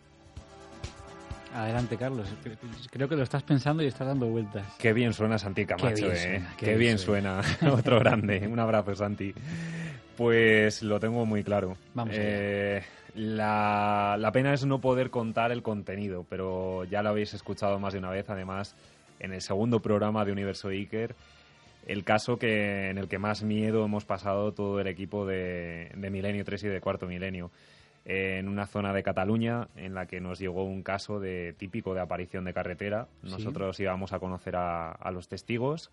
Adelante, Carlos. Creo que lo estás pensando y estás dando vueltas. Qué bien suena Santi Camacho, qué bien ¿eh? Suena, qué, qué bien bien suena. suena. Otro grande. Un abrazo, Santi. Pues lo tengo muy claro. Vamos eh, la, la pena es no poder contar el contenido, pero ya lo habéis escuchado más de una vez, además, en el segundo programa de Universo Iker, el caso que en el que más miedo hemos pasado todo el equipo de, de Milenio tres y de Cuarto Milenio. En una zona de Cataluña en la que nos llegó un caso de típico de aparición de carretera. Nosotros sí. íbamos a conocer a, a los testigos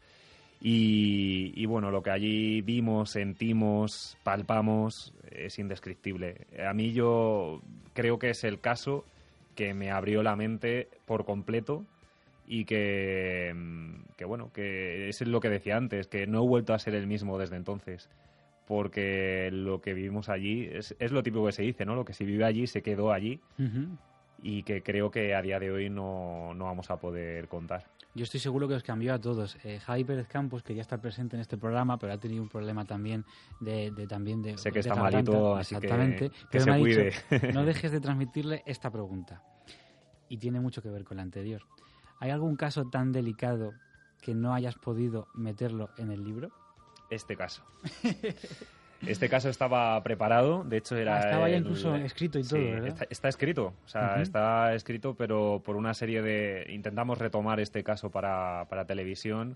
y, y bueno, lo que allí vimos, sentimos, palpamos es indescriptible. A mí yo creo que es el caso que me abrió la mente por completo y que, que bueno, que es lo que decía antes, que no he vuelto a ser el mismo desde entonces. Porque lo que vivimos allí es, es lo típico que se dice, ¿no? Lo que se vive allí se quedó allí uh-huh. y que creo que a día de hoy no, no vamos a poder contar. Yo estoy seguro que os cambió a todos. Eh, Javi Pérez Campos, que ya está presente en este programa, pero ha tenido un problema también de, de también de sé que de está garganta, malito, así exactamente, que, que pero se me ha cuide. Dicho, no dejes de transmitirle esta pregunta. Y tiene mucho que ver con la anterior. ¿Hay algún caso tan delicado que no hayas podido meterlo en el libro? Este caso. Este caso estaba preparado, de hecho era... Ah, estaba ya el, incluso escrito y todo, sí, ¿verdad? Está, está escrito, o sea, uh-huh. está escrito, pero por una serie de... Intentamos retomar este caso para, para televisión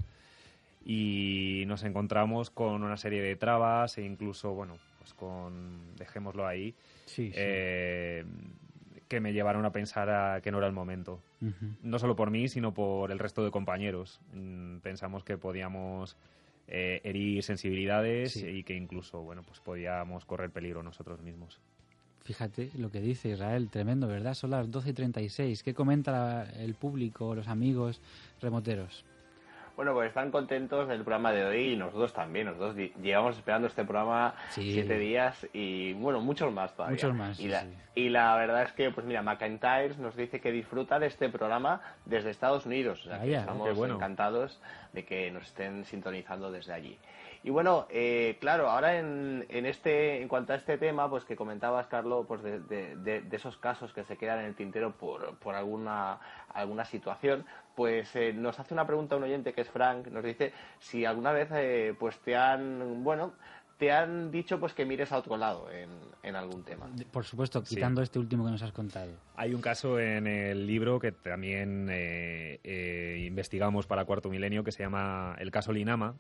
y nos encontramos con una serie de trabas e incluso, bueno, pues con... Dejémoslo ahí. Sí, sí. Eh, que me llevaron a pensar a que no era el momento. Uh-huh. No solo por mí, sino por el resto de compañeros. Pensamos que podíamos... Eh, herir sensibilidades sí. y que incluso bueno pues podíamos correr peligro nosotros mismos. Fíjate lo que dice Israel, tremendo, ¿verdad? Son las doce y treinta y seis. ¿Qué comenta el público, los amigos remoteros? Bueno, pues están contentos del programa de hoy y nosotros también. Nosotros llevamos esperando este programa sí. siete días y, bueno, muchos más todavía. Muchos más, y, sí, la, sí. y la verdad es que, pues mira, McIntyre nos dice que disfruta de este programa desde Estados Unidos. O sea, que estamos bueno. encantados de que nos estén sintonizando desde allí. Y bueno, eh, claro, ahora en, en este, en cuanto a este tema, pues que comentabas, Carlos, pues de, de, de, de esos casos que se quedan en el tintero por, por alguna, alguna situación, pues eh, nos hace una pregunta un oyente que es Frank, nos dice si alguna vez eh, pues te han, bueno, te han dicho pues que mires a otro lado en, en algún tema. Por supuesto, quitando sí. este último que nos has contado. Hay un caso en el libro que también eh, eh, investigamos para Cuarto Milenio que se llama el caso Linama.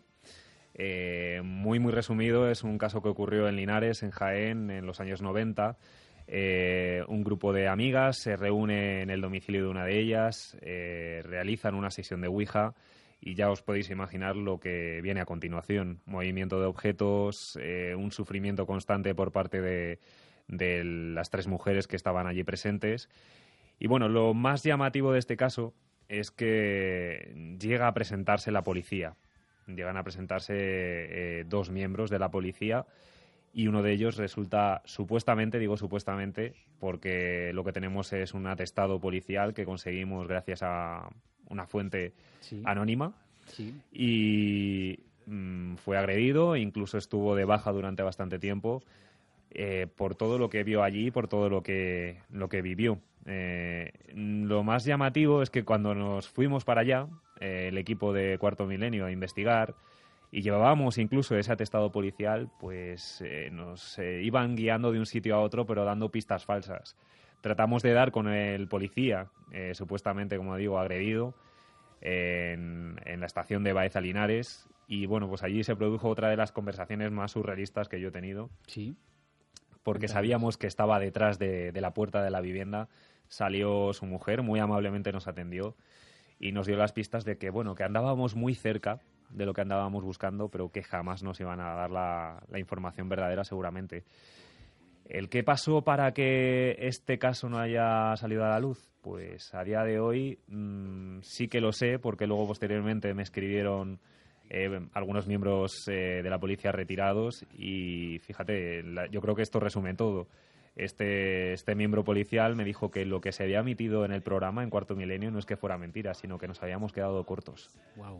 Eh, muy muy resumido, es un caso que ocurrió en Linares, en Jaén, en los años noventa. Eh, un grupo de amigas se reúne en el domicilio de una de ellas, eh, realizan una sesión de Ouija y ya os podéis imaginar lo que viene a continuación. Movimiento de objetos, eh, un sufrimiento constante por parte de, de las tres mujeres que estaban allí presentes. Y bueno, lo más llamativo de este caso es que llega a presentarse la policía. Llegan a presentarse eh, dos miembros de la policía y uno de ellos resulta, supuestamente, digo supuestamente, porque lo que tenemos es un atestado policial que conseguimos gracias a una fuente sí. anónima sí. y mmm, fue agredido, incluso estuvo de baja durante bastante tiempo eh, por todo lo que vio allí, por todo lo que, lo que vivió. Eh, lo más llamativo es que cuando nos fuimos para allá, eh, el equipo de Cuarto Milenio a investigar y llevábamos incluso ese atestado policial, pues eh, nos eh, iban guiando de un sitio a otro pero dando pistas falsas. Tratamos de dar con el policía, eh, supuestamente, como digo, agredido en, en la estación de Baeza Linares y bueno, pues allí se produjo otra de las conversaciones más surrealistas que yo he tenido. Sí. Porque sabíamos que estaba detrás de, de la puerta de la vivienda. Salió su mujer, muy amablemente nos atendió y nos dio las pistas de que, bueno, que andábamos muy cerca de lo que andábamos buscando, pero que jamás nos iban a dar la, la información verdadera seguramente. ¿El qué pasó para que este caso no haya salido a la luz? Pues a día de hoy mmm, sí que lo sé, porque luego posteriormente me escribieron eh, algunos miembros eh, de la policía retirados y fíjate, la, yo creo que esto resume todo. Este, este miembro policial me dijo que lo que se había emitido en el programa en Cuarto Milenio no es que fuera mentira, sino que nos habíamos quedado cortos. Wow.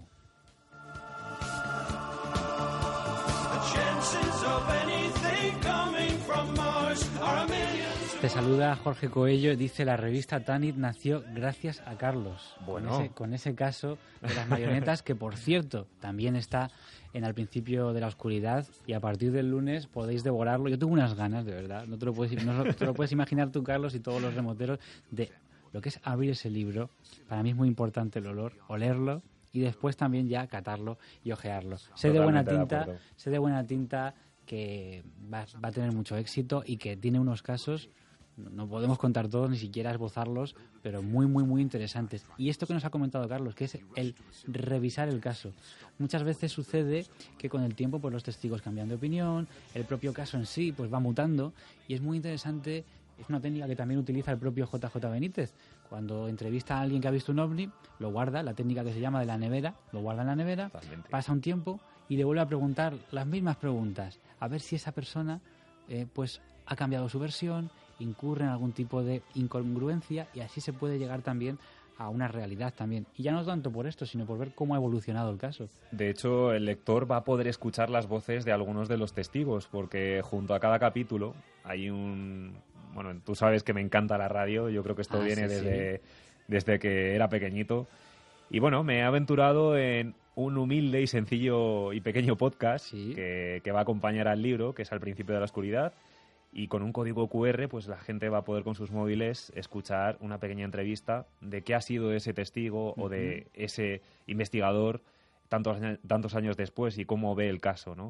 Te saluda Jorge Coello, dice la revista Tanit nació gracias a Carlos. Bueno. Con ese, con ese caso de las marionetas, que por cierto también está en Al principio de la oscuridad, y a partir del lunes podéis devorarlo. Yo tengo unas ganas, de verdad. No te lo puedes, no te lo puedes imaginar tú, Carlos, y todos los remoteros, de lo que es abrir ese libro. Para mí es muy importante el olor, olerlo, y después también ya catarlo y ojearlo. Sé de buena tinta, de sé de buena tinta que va, va a tener mucho éxito y que tiene unos casos, no podemos contar todos, ni siquiera esbozarlos, pero muy, muy, muy interesantes. Y esto que nos ha comentado Carlos, que es el revisar el caso. Muchas veces sucede que con el tiempo pues los testigos cambian de opinión, el propio caso en sí pues va mutando, y es muy interesante. Es una técnica que también utiliza el propio J J Benítez. Cuando entrevista a alguien que ha visto un ovni, lo guarda, la técnica que se llama de la nevera, lo guarda en la nevera, Totalmente. Pasa un tiempo y le vuelve a preguntar las mismas preguntas, a ver si esa persona eh, pues ha cambiado su versión, incurre en algún tipo de incongruencia, y así se puede llegar también a una realidad también. Y ya no tanto por esto, sino por ver cómo ha evolucionado el caso. De hecho, el lector va a poder escuchar las voces de algunos de los testigos, porque junto a cada capítulo hay un... Bueno, tú sabes que me encanta la radio, yo creo que esto ah, viene sí, desde, sí. desde que era pequeñito. Y bueno, me he aventurado en un humilde y sencillo y pequeño podcast sí. que, que va a acompañar al libro, que es Al principio de la oscuridad. Y con un código cu erre, pues la gente va a poder con sus móviles escuchar una pequeña entrevista de qué ha sido ese testigo uh-huh. o de ese investigador tantos, tantos años después y cómo ve el caso, ¿no?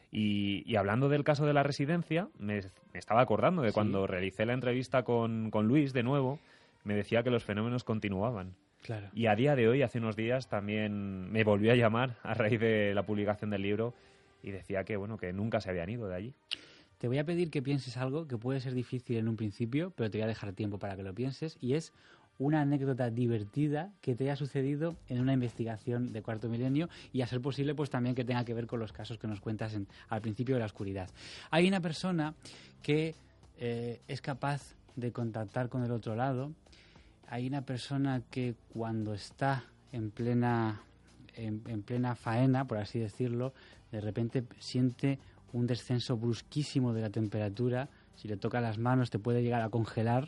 Y, y hablando del caso de la residencia, me, me estaba acordando de ¿Sí? cuando realicé la entrevista con, con Luis de nuevo, me decía que los fenómenos continuaban. Claro. Y a día de hoy, hace unos días, también me volvió a llamar a raíz de la publicación del libro y decía que, bueno, que nunca se habían ido de allí. Te voy a pedir que pienses algo que puede ser difícil en un principio, pero te voy a dejar tiempo para que lo pienses, y es una anécdota divertida que te haya sucedido en una investigación de Cuarto Milenio, y a ser posible pues también que tenga que ver con los casos que nos cuentas en, al principio de la oscuridad. Hay una persona que eh, es capaz de contactar con el otro lado. Hay una persona que cuando está en plena, en, en plena faena, por así decirlo, de repente siente un descenso brusquísimo de la temperatura. Si le toca las manos te puede llegar a congelar.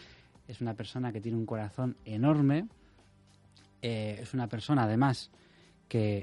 Es una persona que tiene un corazón enorme. Eh, es una persona, además, que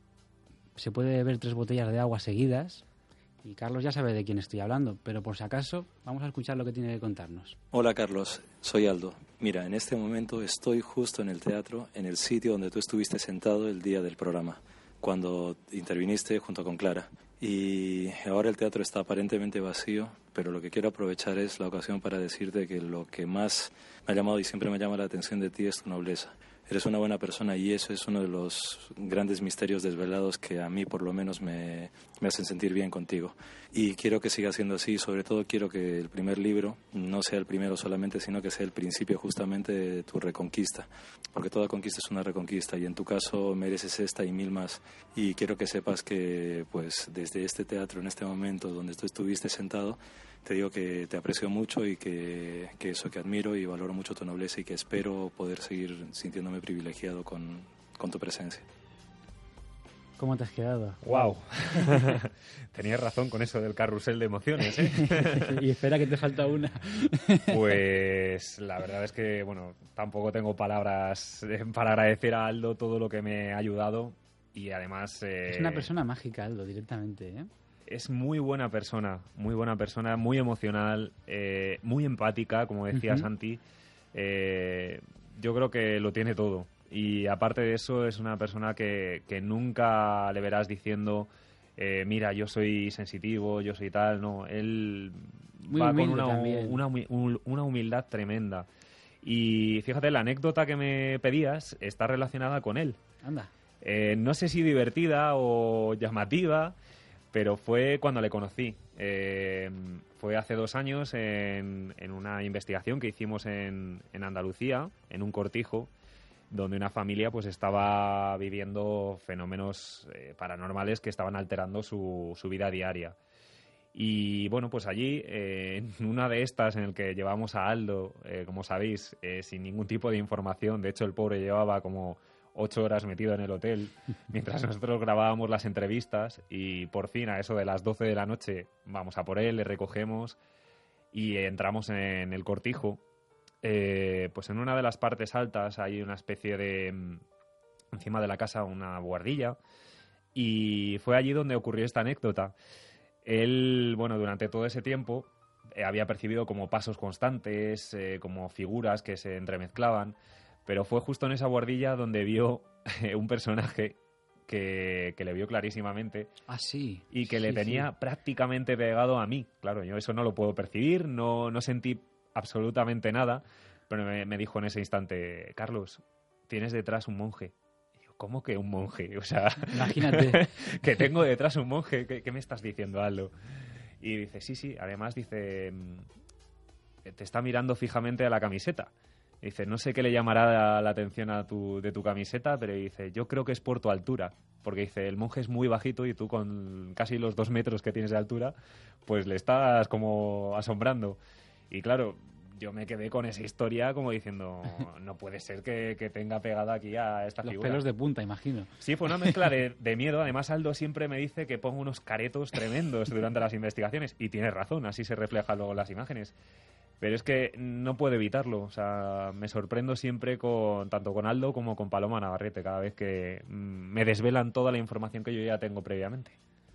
se puede beber tres botellas de agua seguidas. Y Carlos ya sabe de quién estoy hablando, pero por si acaso vamos a escuchar lo que tiene que contarnos. Hola Carlos, soy Aldo. Mira, en este momento estoy justo en el teatro, en el sitio donde tú estuviste sentado el día del programa, cuando interviniste junto con Clara. Y ahora el teatro está aparentemente vacío, pero lo que quiero aprovechar es la ocasión para decirte que lo que más me ha llamado y siempre me llama la atención de ti es tu nobleza. Eres una buena persona y eso es uno de los grandes misterios desvelados que a mí por lo menos me, me hacen sentir bien contigo. Y quiero que siga siendo así, sobre todo quiero que el primer libro no sea el primero solamente, sino que sea el principio justamente de tu reconquista. Porque toda conquista es una reconquista y en tu caso mereces esta y mil más. Y quiero que sepas que pues desde este teatro, en este momento donde tú estuviste sentado, te digo que te aprecio mucho y que, que eso, que admiro y valoro mucho tu nobleza y que espero poder seguir sintiéndome privilegiado con, con tu presencia. ¿Cómo te has quedado? ¡Wow! Tenías razón con eso del carrusel de emociones, ¿eh? Y espera que te falta una. Pues la verdad es que, bueno, tampoco tengo palabras para agradecer a Aldo todo lo que me ha ayudado y además... Eh... Es una persona mágica, Aldo, directamente, ¿eh? Es muy buena persona, muy buena persona, muy emocional, eh, muy empática, como decía uh-huh. Santi. Eh, yo creo que lo tiene todo. Y aparte de eso, es una persona que, que nunca le verás diciendo, eh, mira, yo soy sensitivo, yo soy tal. No, él muy va con una, una, una humildad tremenda. Y fíjate, la anécdota que me pedías está relacionada con él. Anda. Eh, no sé si divertida o llamativa, pero fue cuando le conocí. Eh, fue hace dos años en, en una investigación que hicimos en, en Andalucía, en un cortijo, donde una familia pues estaba viviendo fenómenos eh, paranormales que estaban alterando su, su vida diaria. Y bueno, pues allí, eh, en una de estas en el que llevamos a Aldo, eh, como sabéis, eh, sin ningún tipo de información, de hecho el pobre llevaba como ocho horas metido en el hotel mientras nosotros grabábamos las entrevistas y por fin a eso de las doce de la noche vamos a por él, le recogemos y entramos en el cortijo. Eh, pues en una de las partes altas hay una especie de, encima de la casa, una buhardilla Y fue allí donde ocurrió esta anécdota. Él, bueno, durante todo ese tiempo eh, había percibido como pasos constantes, eh, como figuras que se entremezclaban, pero fue justo en esa guardilla donde vio eh, un personaje que, que le vio clarísimamente. Ah, sí. Y que sí, le tenía sí. prácticamente pegado a mí. Claro, yo eso no lo puedo percibir, no, no sentí absolutamente nada, pero me, me dijo en ese instante: Carlos, tienes detrás un monje. Y yo, ¿cómo que un monje? O sea, imagínate. que tengo detrás un monje. ¿Qué, qué me estás diciendo, Aldo? Y dice, sí, sí, además dice, te está mirando fijamente a la camiseta. Dice, no sé qué le llamará la atención a tu, de tu camiseta, pero dice, yo creo que es por tu altura. Porque dice, el monje es muy bajito y tú con casi los dos metros que tienes de altura, pues le estás como asombrando. Y claro, yo me quedé con esa historia como diciendo, no puede ser que, que tenga pegada aquí a esta Los figura. pelos de punta, imagino. Sí, fue una mezcla de, de miedo. Además, Aldo siempre me dice que pongo unos caretos tremendos durante las investigaciones. Y tiene razón, así se refleja luego en las imágenes. Pero es que no puedo evitarlo. O sea, me sorprendo siempre con tanto con Aldo como con Paloma Navarrete cada vez que mm, me desvelan toda la información que yo ya tengo previamente.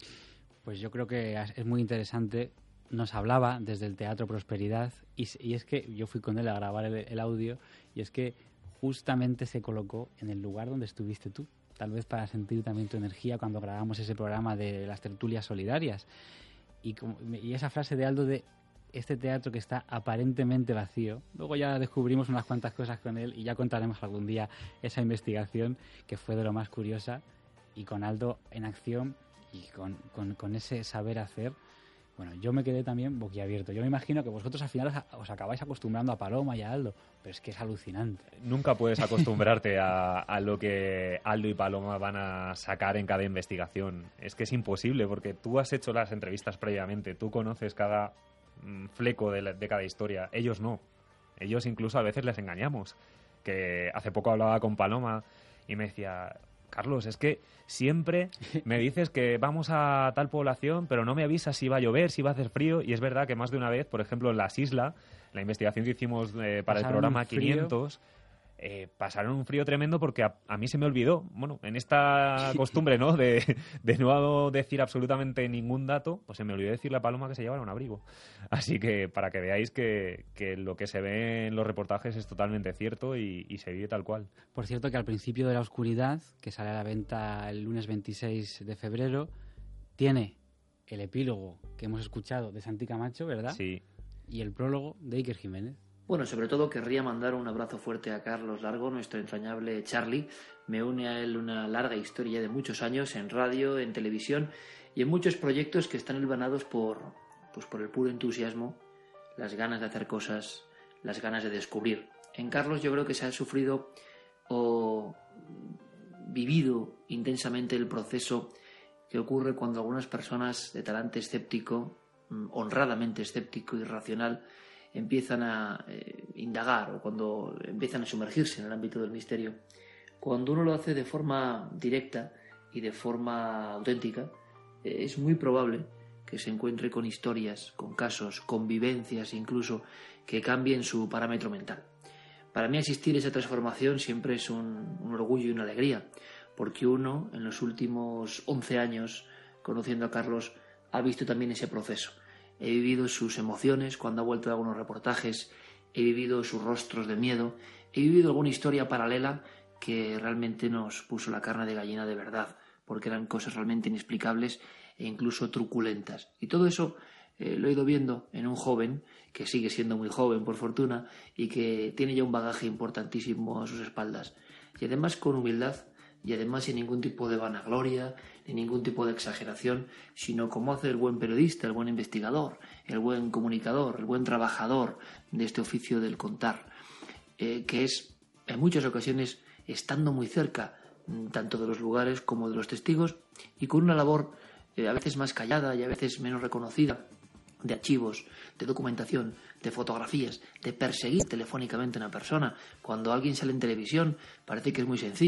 Pues yo creo que es muy interesante. Nos hablaba desde el Teatro Prosperidad y, y es que yo fui con él a grabar el, el audio y es que justamente se colocó en el lugar donde estuviste tú, tal vez para sentir también tu energía cuando grabamos ese programa de las tertulias solidarias. Y, como, y esa frase de Aldo de este teatro que está aparentemente vacío, luego ya descubrimos unas cuantas cosas con él y ya contaremos algún día esa investigación que fue de lo más curiosa, y con Aldo en acción y con, con, con ese saber hacer. Bueno, yo me quedé también boquiabierto. Yo me imagino que vosotros al final os, os acabáis acostumbrando a Paloma y a Aldo, pero es que es alucinante. Nunca puedes acostumbrarte a, a lo que Aldo y Paloma van a sacar en cada investigación. Es que es imposible, porque tú has hecho las entrevistas previamente, tú conoces cada mm, fleco de, la, de cada historia. Ellos no. Ellos incluso a veces les engañamos. Que hace poco hablaba con Paloma y me decía... Carlos, es que siempre me dices que vamos a tal población, pero no me avisas si va a llover, si va a hacer frío. Y es verdad que más de una vez, por ejemplo, en Las Islas, la investigación que hicimos eh, para el programa quinientos, eh, pasaron un frío tremendo porque a, a mí se me olvidó, bueno, en esta costumbre, ¿no?, de, de no decir absolutamente ningún dato, pues se me olvidó decirle a Paloma que se llevara un abrigo. Así que para que veáis que, que lo que se ve en los reportajes es totalmente cierto y, y se vive tal cual. Por cierto, que al principio de La Oscuridad, que sale a la venta el lunes veintiséis de febrero, tiene el epílogo que hemos escuchado de Santi Camacho, ¿verdad? Sí. Y el prólogo de Iker Jiménez. Bueno, sobre todo querría mandar un abrazo fuerte a Carlos Largo, nuestro entrañable Charlie. Me une a él una larga historia de muchos años en radio, en televisión y en muchos proyectos que están hilvanados por, pues por el puro entusiasmo, las ganas de hacer cosas, las ganas de descubrir. En Carlos yo creo que se ha sufrido o vivido intensamente el proceso que ocurre cuando algunas personas de talante escéptico, honradamente escéptico y racional, empiezan a eh, indagar o cuando empiezan a sumergirse en el ámbito del misterio. Cuando uno lo hace de forma directa y de forma auténtica, eh, es muy probable que se encuentre con historias, con casos, con vivencias incluso, que cambien su parámetro mental. Para mí asistir a esa transformación siempre es un, un orgullo y una alegría, porque uno en los últimos once años, conociendo a Carlos, ha visto también ese proceso. He vivido sus emociones cuando ha vuelto de algunos reportajes, he vivido sus rostros de miedo, he vivido alguna historia paralela que realmente nos puso la carne de gallina de verdad, porque eran cosas realmente inexplicables e incluso truculentas. Y todo eso eh, lo he ido viendo en un joven, que sigue siendo muy joven por fortuna, y que tiene ya un bagaje importantísimo a sus espaldas. Y además con humildad, y además sin ningún tipo de vanagloria, ni ningún tipo de exageración, sino como hace el buen periodista, el buen investigador, el buen comunicador, el buen trabajador de este oficio del contar, eh, que es en muchas ocasiones estando muy cerca tanto de los lugares como de los testigos y con una labor eh, a veces más callada y a veces menos reconocida, de archivos, de documentación, de fotografías, de perseguir telefónicamente a una persona. Cuando alguien sale en televisión parece que es muy sencillo.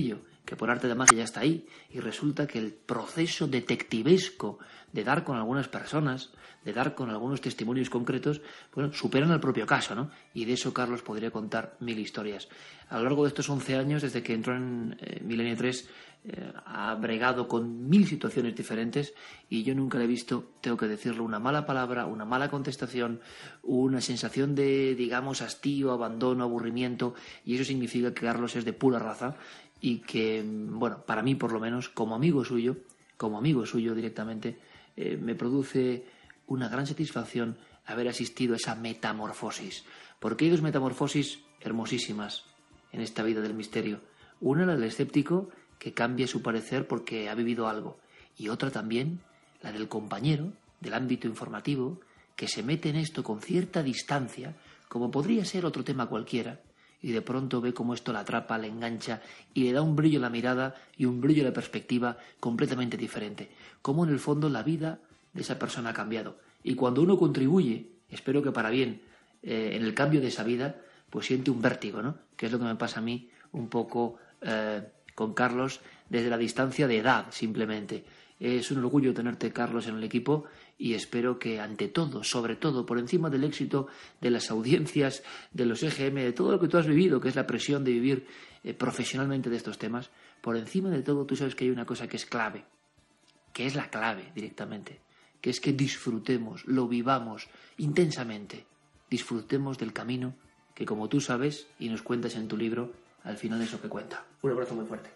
que por arte de magia ya está ahí, y resulta que el proceso detectivesco de dar con algunas personas, de dar con algunos testimonios concretos, bueno, superan el propio caso, ¿no? Y de eso Carlos podría contar mil historias. A lo largo de estos once años, desde que entró en eh, Milenio tres, eh, ha bregado con mil situaciones diferentes y yo nunca le he visto, tengo que decirlo, una mala palabra, una mala contestación, una sensación de, digamos, hastío, abandono, aburrimiento, y eso significa que Carlos es de pura raza y que, bueno, para mí por lo menos, como amigo suyo, como amigo suyo directamente, eh, me produce una gran satisfacción haber asistido a esa metamorfosis, porque hay dos metamorfosis hermosísimas en esta vida del misterio. Una, la del escéptico, que cambia su parecer porque ha vivido algo, y otra también, la del compañero del ámbito informativo, que se mete en esto con cierta distancia, como podría ser otro tema cualquiera, y de pronto ve cómo esto la atrapa, le engancha y le da un brillo a la mirada y un brillo a la perspectiva completamente diferente. Como en el fondo la vida de esa persona ha cambiado. Y cuando uno contribuye, espero que para bien, eh, en el cambio de esa vida, pues siente un vértigo, ¿no? Que es lo que me pasa a mí un poco eh, con Carlos desde la distancia de edad, simplemente. Es un orgullo tenerte, Carlos, en el equipo y espero que ante todo, sobre todo, por encima del éxito de las audiencias, de los E G M, de todo lo que tú has vivido, que es la presión de vivir eh, profesionalmente de estos temas, por encima de todo tú sabes que hay una cosa que es clave, que es la clave directamente, que es que disfrutemos, lo vivamos intensamente, disfrutemos del camino que, como tú sabes y nos cuentas en tu libro, al final es lo que cuenta. Un abrazo muy fuerte.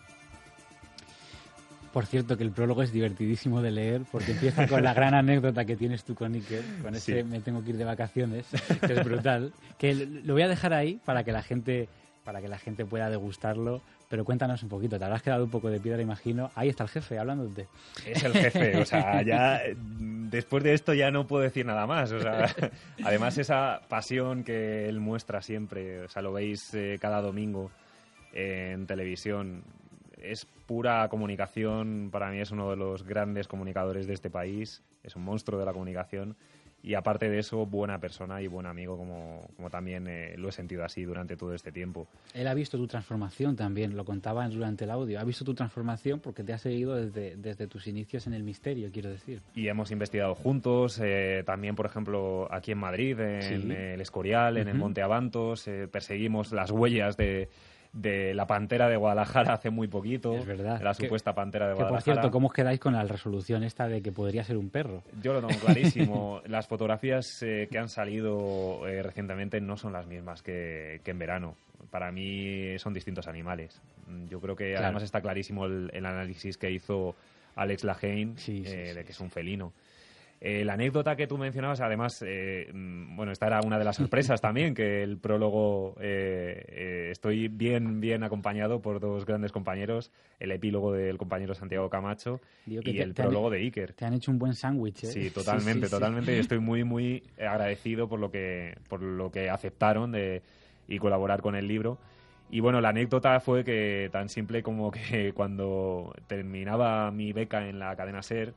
Por cierto, que el prólogo es divertidísimo de leer porque empieza con la gran anécdota que tienes tú con Iker, con ese sí. Me tengo que ir de vacaciones, que es brutal. Que lo voy a dejar ahí para que la gente, para que la gente pueda degustarlo, pero cuéntanos un poquito. Te habrás quedado un poco de piedra, imagino. Ahí está el jefe, hablándote. Es el jefe, o sea, ya después de esto ya no puedo decir nada más. O sea, además esa pasión que él muestra siempre, o sea, lo veis eh, cada domingo eh, en televisión. Es pura comunicación, para mí es uno de los grandes comunicadores de este país, es un monstruo de la comunicación y aparte de eso, buena persona y buen amigo, como, como también eh, lo he sentido así durante todo este tiempo. Él ha visto tu transformación también, lo contaba durante el audio, ha visto tu transformación porque te ha seguido desde, desde tus inicios en el misterio, quiero decir. Y hemos investigado juntos, eh, también por ejemplo aquí en Madrid, en ¿Sí? el Escorial, en uh-huh. el Monte Avantos, eh, perseguimos las huellas de... de la Pantera de Guadalajara hace muy poquito. Es verdad. La supuesta que, Pantera de que Guadalajara. Por cierto, ¿cómo os quedáis con la resolución esta de que podría ser un perro? Yo lo tengo clarísimo. Las fotografías eh, que han salido eh, recientemente no son las mismas que, que en verano. Para mí son distintos animales. Yo creo que claro. además está clarísimo el, el análisis que hizo Alex Lahaine sí, sí, eh, sí, de que sí. es un felino. Eh, la anécdota que tú mencionabas, además, eh, bueno, esta era una de las sorpresas también, que el prólogo eh, eh, estoy bien, bien acompañado por dos grandes compañeros, el epílogo del compañero Santiago Camacho y te, el te prólogo han, de Iker. Te han hecho un buen sándwich, ¿eh? Sí, totalmente, sí, sí, totalmente. Sí. Y estoy muy, muy agradecido por lo que, por lo que aceptaron de, y colaborar con el libro. Y bueno, la anécdota fue que tan simple como que cuando terminaba mi beca en la cadena SER,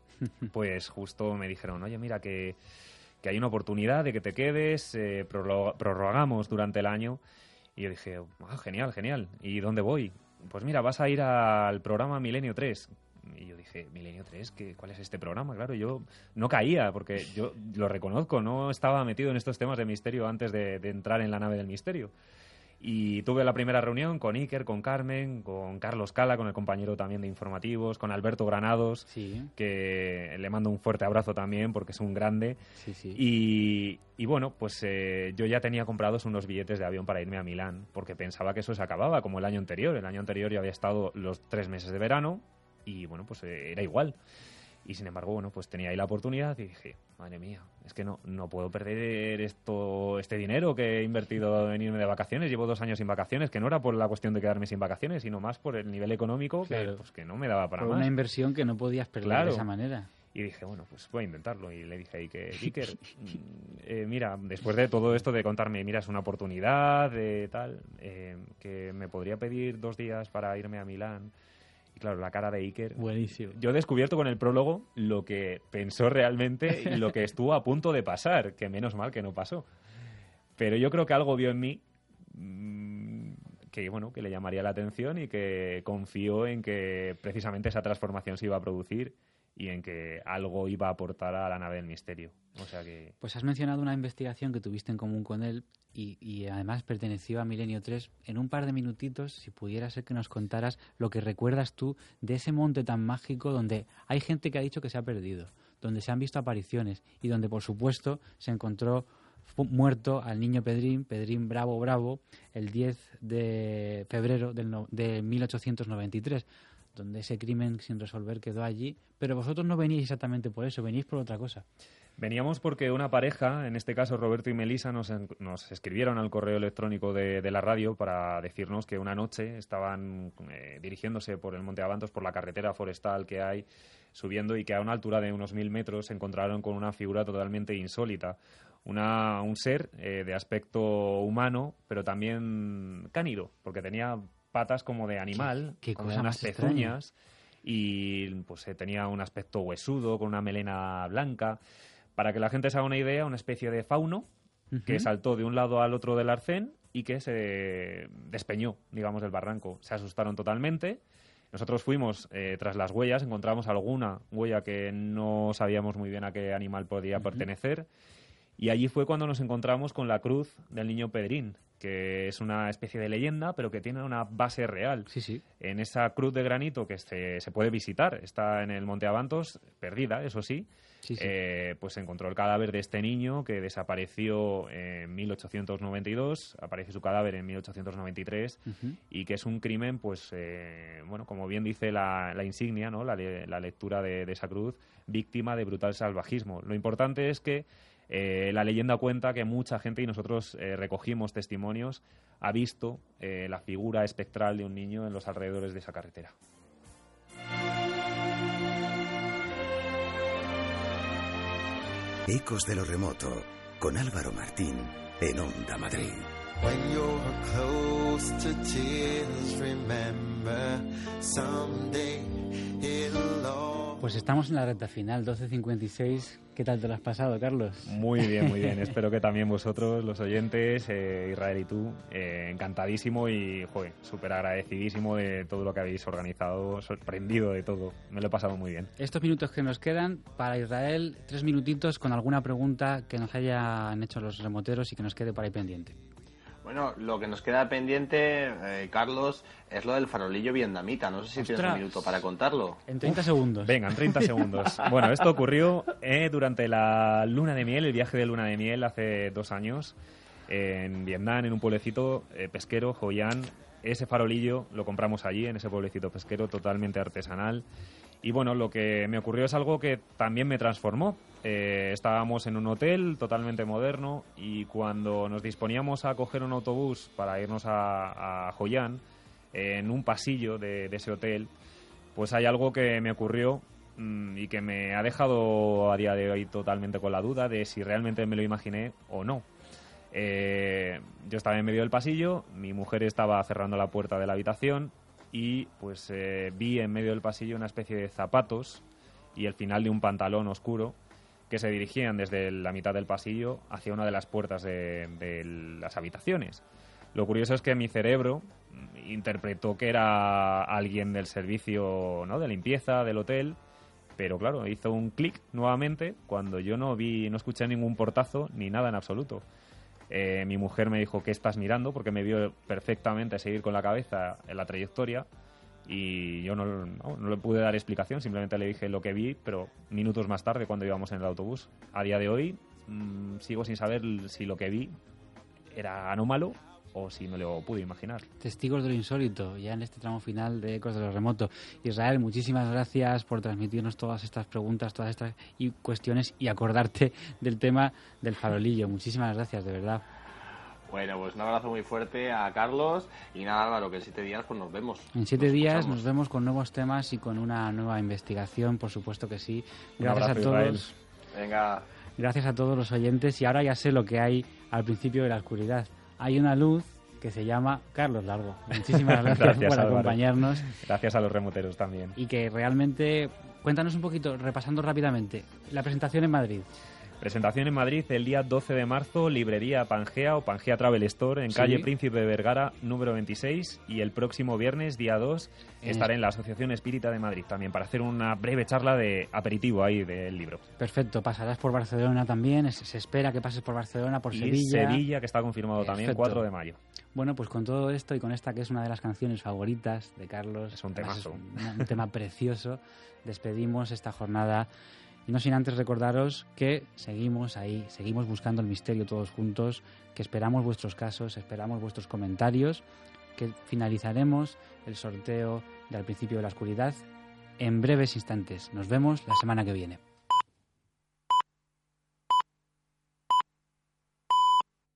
pues justo me dijeron, oye, mira, que, que hay una oportunidad de que te quedes, eh, prorrogamos durante el año. Y yo dije, ah, genial, genial. ¿Y dónde voy? Pues mira, vas a ir al programa Milenio tres. Y yo dije, ¿Milenio tres? ¿Qué, ¿Cuál es este programa? Claro, yo no caía, porque yo lo reconozco, no estaba metido en estos temas de misterio antes de, de entrar en la nave del misterio. Y tuve la primera reunión con Iker, con Carmen, con Carlos Cala, con el compañero también de informativos, con Alberto Granados, sí. que le mando un fuerte abrazo también porque es un grande. Sí, sí. Y, y bueno, pues eh, yo ya tenía comprados unos billetes de avión para irme a Milán, porque pensaba que eso se acababa como el año anterior. El año anterior yo había estado los tres meses de verano y bueno, pues eh, era igual. Y sin embargo, bueno, pues tenía ahí la oportunidad y dije, madre mía, es que no, no puedo perder esto, este dinero que he invertido en irme de vacaciones. Llevo dos años sin vacaciones, que no era por la cuestión de quedarme sin vacaciones, sino más por el nivel económico, claro. que, pues, que no me daba para por más. Una inversión que no podías perder claro. de esa manera. Y dije, bueno, pues voy a intentarlo. Y le dije a Iker, Iker, eh, mira, después de todo esto de contarme, mira, es una oportunidad, de tal, eh, que me podría pedir dos días para irme a Milán. Y claro, la cara de Iker. Buenísimo. Yo he descubierto con el prólogo lo que pensó realmente y lo que estuvo a punto de pasar, que menos mal que no pasó. Pero yo creo que algo vio en mí mmm, que, bueno, que le llamaría la atención y que confió en que precisamente esa transformación se iba a producir y en que algo iba a aportar a la nave del misterio. O sea que... Pues has mencionado una investigación que tuviste en común con él y, y además perteneció a Milenio tres. En un par de minutitos, si pudiera ser que nos contaras lo que recuerdas tú de ese monte tan mágico donde hay gente que ha dicho que se ha perdido, donde se han visto apariciones y donde, por supuesto, se encontró muerto al niño Pedrín, Pedrín Bravo Bravo, el diez de febrero del no, de mil ochocientos noventa y tres, donde ese crimen sin resolver quedó allí. Pero vosotros no venís exactamente por eso, venís por otra cosa. Veníamos porque una pareja, en este caso Roberto y Melisa, nos, nos escribieron al correo electrónico de, de la radio para decirnos que una noche estaban eh, dirigiéndose por el Monte Avantos, por la carretera forestal que hay, subiendo, y que a una altura de unos mil metros se encontraron con una figura totalmente insólita. Una, un ser eh, de aspecto humano, pero también cánido, porque tenía patas como de animal, ¿Qué, qué como cosa unas más extraña? pezuñas, y pues eh, tenía un aspecto huesudo, con una melena blanca. Para que la gente se haga una idea, una especie de fauno uh-huh. que saltó de un lado al otro del arcén y que se despeñó, digamos, del barranco. Se asustaron totalmente. Nosotros fuimos eh, tras las huellas, encontramos alguna huella que no sabíamos muy bien a qué animal podía uh-huh. pertenecer. Y allí fue cuando nos encontramos con la cruz del niño Pedrín, que es una especie de leyenda, pero que tiene una base real. Sí, sí. En esa cruz de granito que se, se puede visitar, está en el Monte Avantos, perdida, eso sí, sí, sí. Eh, pues se encontró el cadáver de este niño que desapareció en mil ochocientos noventa y dos, aparece su cadáver en mil ochocientos noventa y tres, uh-huh. y que es un crimen, pues, eh, bueno, como bien dice la, la insignia, ¿no? la, de, la lectura de, de esa cruz, víctima de brutal salvajismo. Lo importante es que Eh, la leyenda cuenta que mucha gente, y nosotros eh, recogimos testimonios, ha visto eh, la figura espectral de un niño en los alrededores de esa carretera. Ecos de lo remoto, con Álvaro Martín, en Onda Madrid. When you're close to tears, remember someday it'll all... Pues estamos en la recta final, doce cincuenta y seis. ¿Qué tal te lo has pasado, Carlos? Muy bien, muy bien. Espero que también vosotros, los oyentes, eh, Israel y tú, eh, encantadísimo y, joder, súper agradecidísimo de todo lo que habéis organizado, sorprendido de todo. Me lo he pasado muy bien. Estos minutos que nos quedan, para Israel, tres minutitos con alguna pregunta que nos hayan hecho los remoteros y que nos quede por ahí pendiente. Bueno, lo que nos queda pendiente, eh, Carlos, es lo del farolillo vietnamita. No sé si ¡Ostras! tienes un minuto para contarlo. En treinta segundos. Venga, en treinta segundos. Bueno, esto ocurrió eh, durante la luna de miel, el viaje de luna de miel hace dos años, eh, en Vietnam, en un pueblecito eh, pesquero, Hoi An. Ese farolillo lo compramos allí, en ese pueblecito pesquero, totalmente artesanal. Y bueno, lo que me ocurrió es algo que también me transformó. Eh, estábamos en un hotel totalmente moderno y cuando nos disponíamos a coger un autobús para irnos a, a Hoi An, eh, en un pasillo de, de ese hotel, pues hay algo que me ocurrió mmm, y que me ha dejado a día de hoy totalmente con la duda de si realmente me lo imaginé o no. Eh, yo estaba en medio del pasillo, mi mujer estaba cerrando la puerta de la habitación y pues eh, vi en medio del pasillo una especie de zapatos y el final de un pantalón oscuro que se dirigían desde la mitad del pasillo hacia una de las puertas de, de las habitaciones. Lo curioso es que mi cerebro interpretó que era alguien del servicio, ¿no?, de limpieza del hotel, pero claro, hizo un clic nuevamente cuando yo no vi, no escuché ningún portazo ni nada en absoluto. Eh, mi mujer me dijo, ¿qué estás mirando? Porque me vio perfectamente seguir con la cabeza en la trayectoria y yo no, no, no le pude dar explicación, simplemente le dije lo que vi, pero minutos más tarde cuando íbamos en el autobús. A día de hoy mmm, sigo sin saber si lo que vi era anómalo o si me lo pude imaginar. Testigos de lo insólito, ya en este tramo final de Ecos de lo Remoto. Israel, muchísimas gracias por transmitirnos todas estas preguntas, todas estas y cuestiones y acordarte del tema del farolillo. Muchísimas gracias, de verdad. Bueno, pues un abrazo muy fuerte a Carlos y nada, Álvaro, que en siete días pues nos vemos. En siete nos días escuchamos. Nos vemos con nuevos temas y con una nueva investigación, por supuesto que sí. Gracias abrazo, a todos. Israel. Venga. Gracias a todos los oyentes y ahora ya sé lo que hay al principio de la oscuridad. Hay una luz que se llama Carlos Largo. Muchísimas gracias, gracias por Álvaro. acompañarnos. Gracias a los remoteros también. Y que realmente, cuéntanos un poquito, repasando rápidamente, la presentación en Madrid. Presentación en Madrid el día doce de marzo, librería Pangea o Pangea Travel Store en Sí. calle Príncipe de Vergara número veintiséis, y el próximo viernes, día dos, En estaré en la Asociación Espírita de Madrid también para hacer una breve charla de aperitivo ahí del libro. Perfecto, pasarás por Barcelona también, es- se espera que pases por Barcelona, por y Sevilla. Sevilla, que está confirmado también, Perfecto. cuatro de mayo. Bueno, pues con todo esto y con esta que es una de las canciones favoritas de Carlos, Es un además temazo. es un, un tema precioso, despedimos esta jornada. Y no sin antes recordaros que seguimos ahí, seguimos buscando el misterio todos juntos, que esperamos vuestros casos, esperamos vuestros comentarios, que finalizaremos el sorteo de Al principio de la oscuridad en breves instantes. Nos vemos la semana que viene.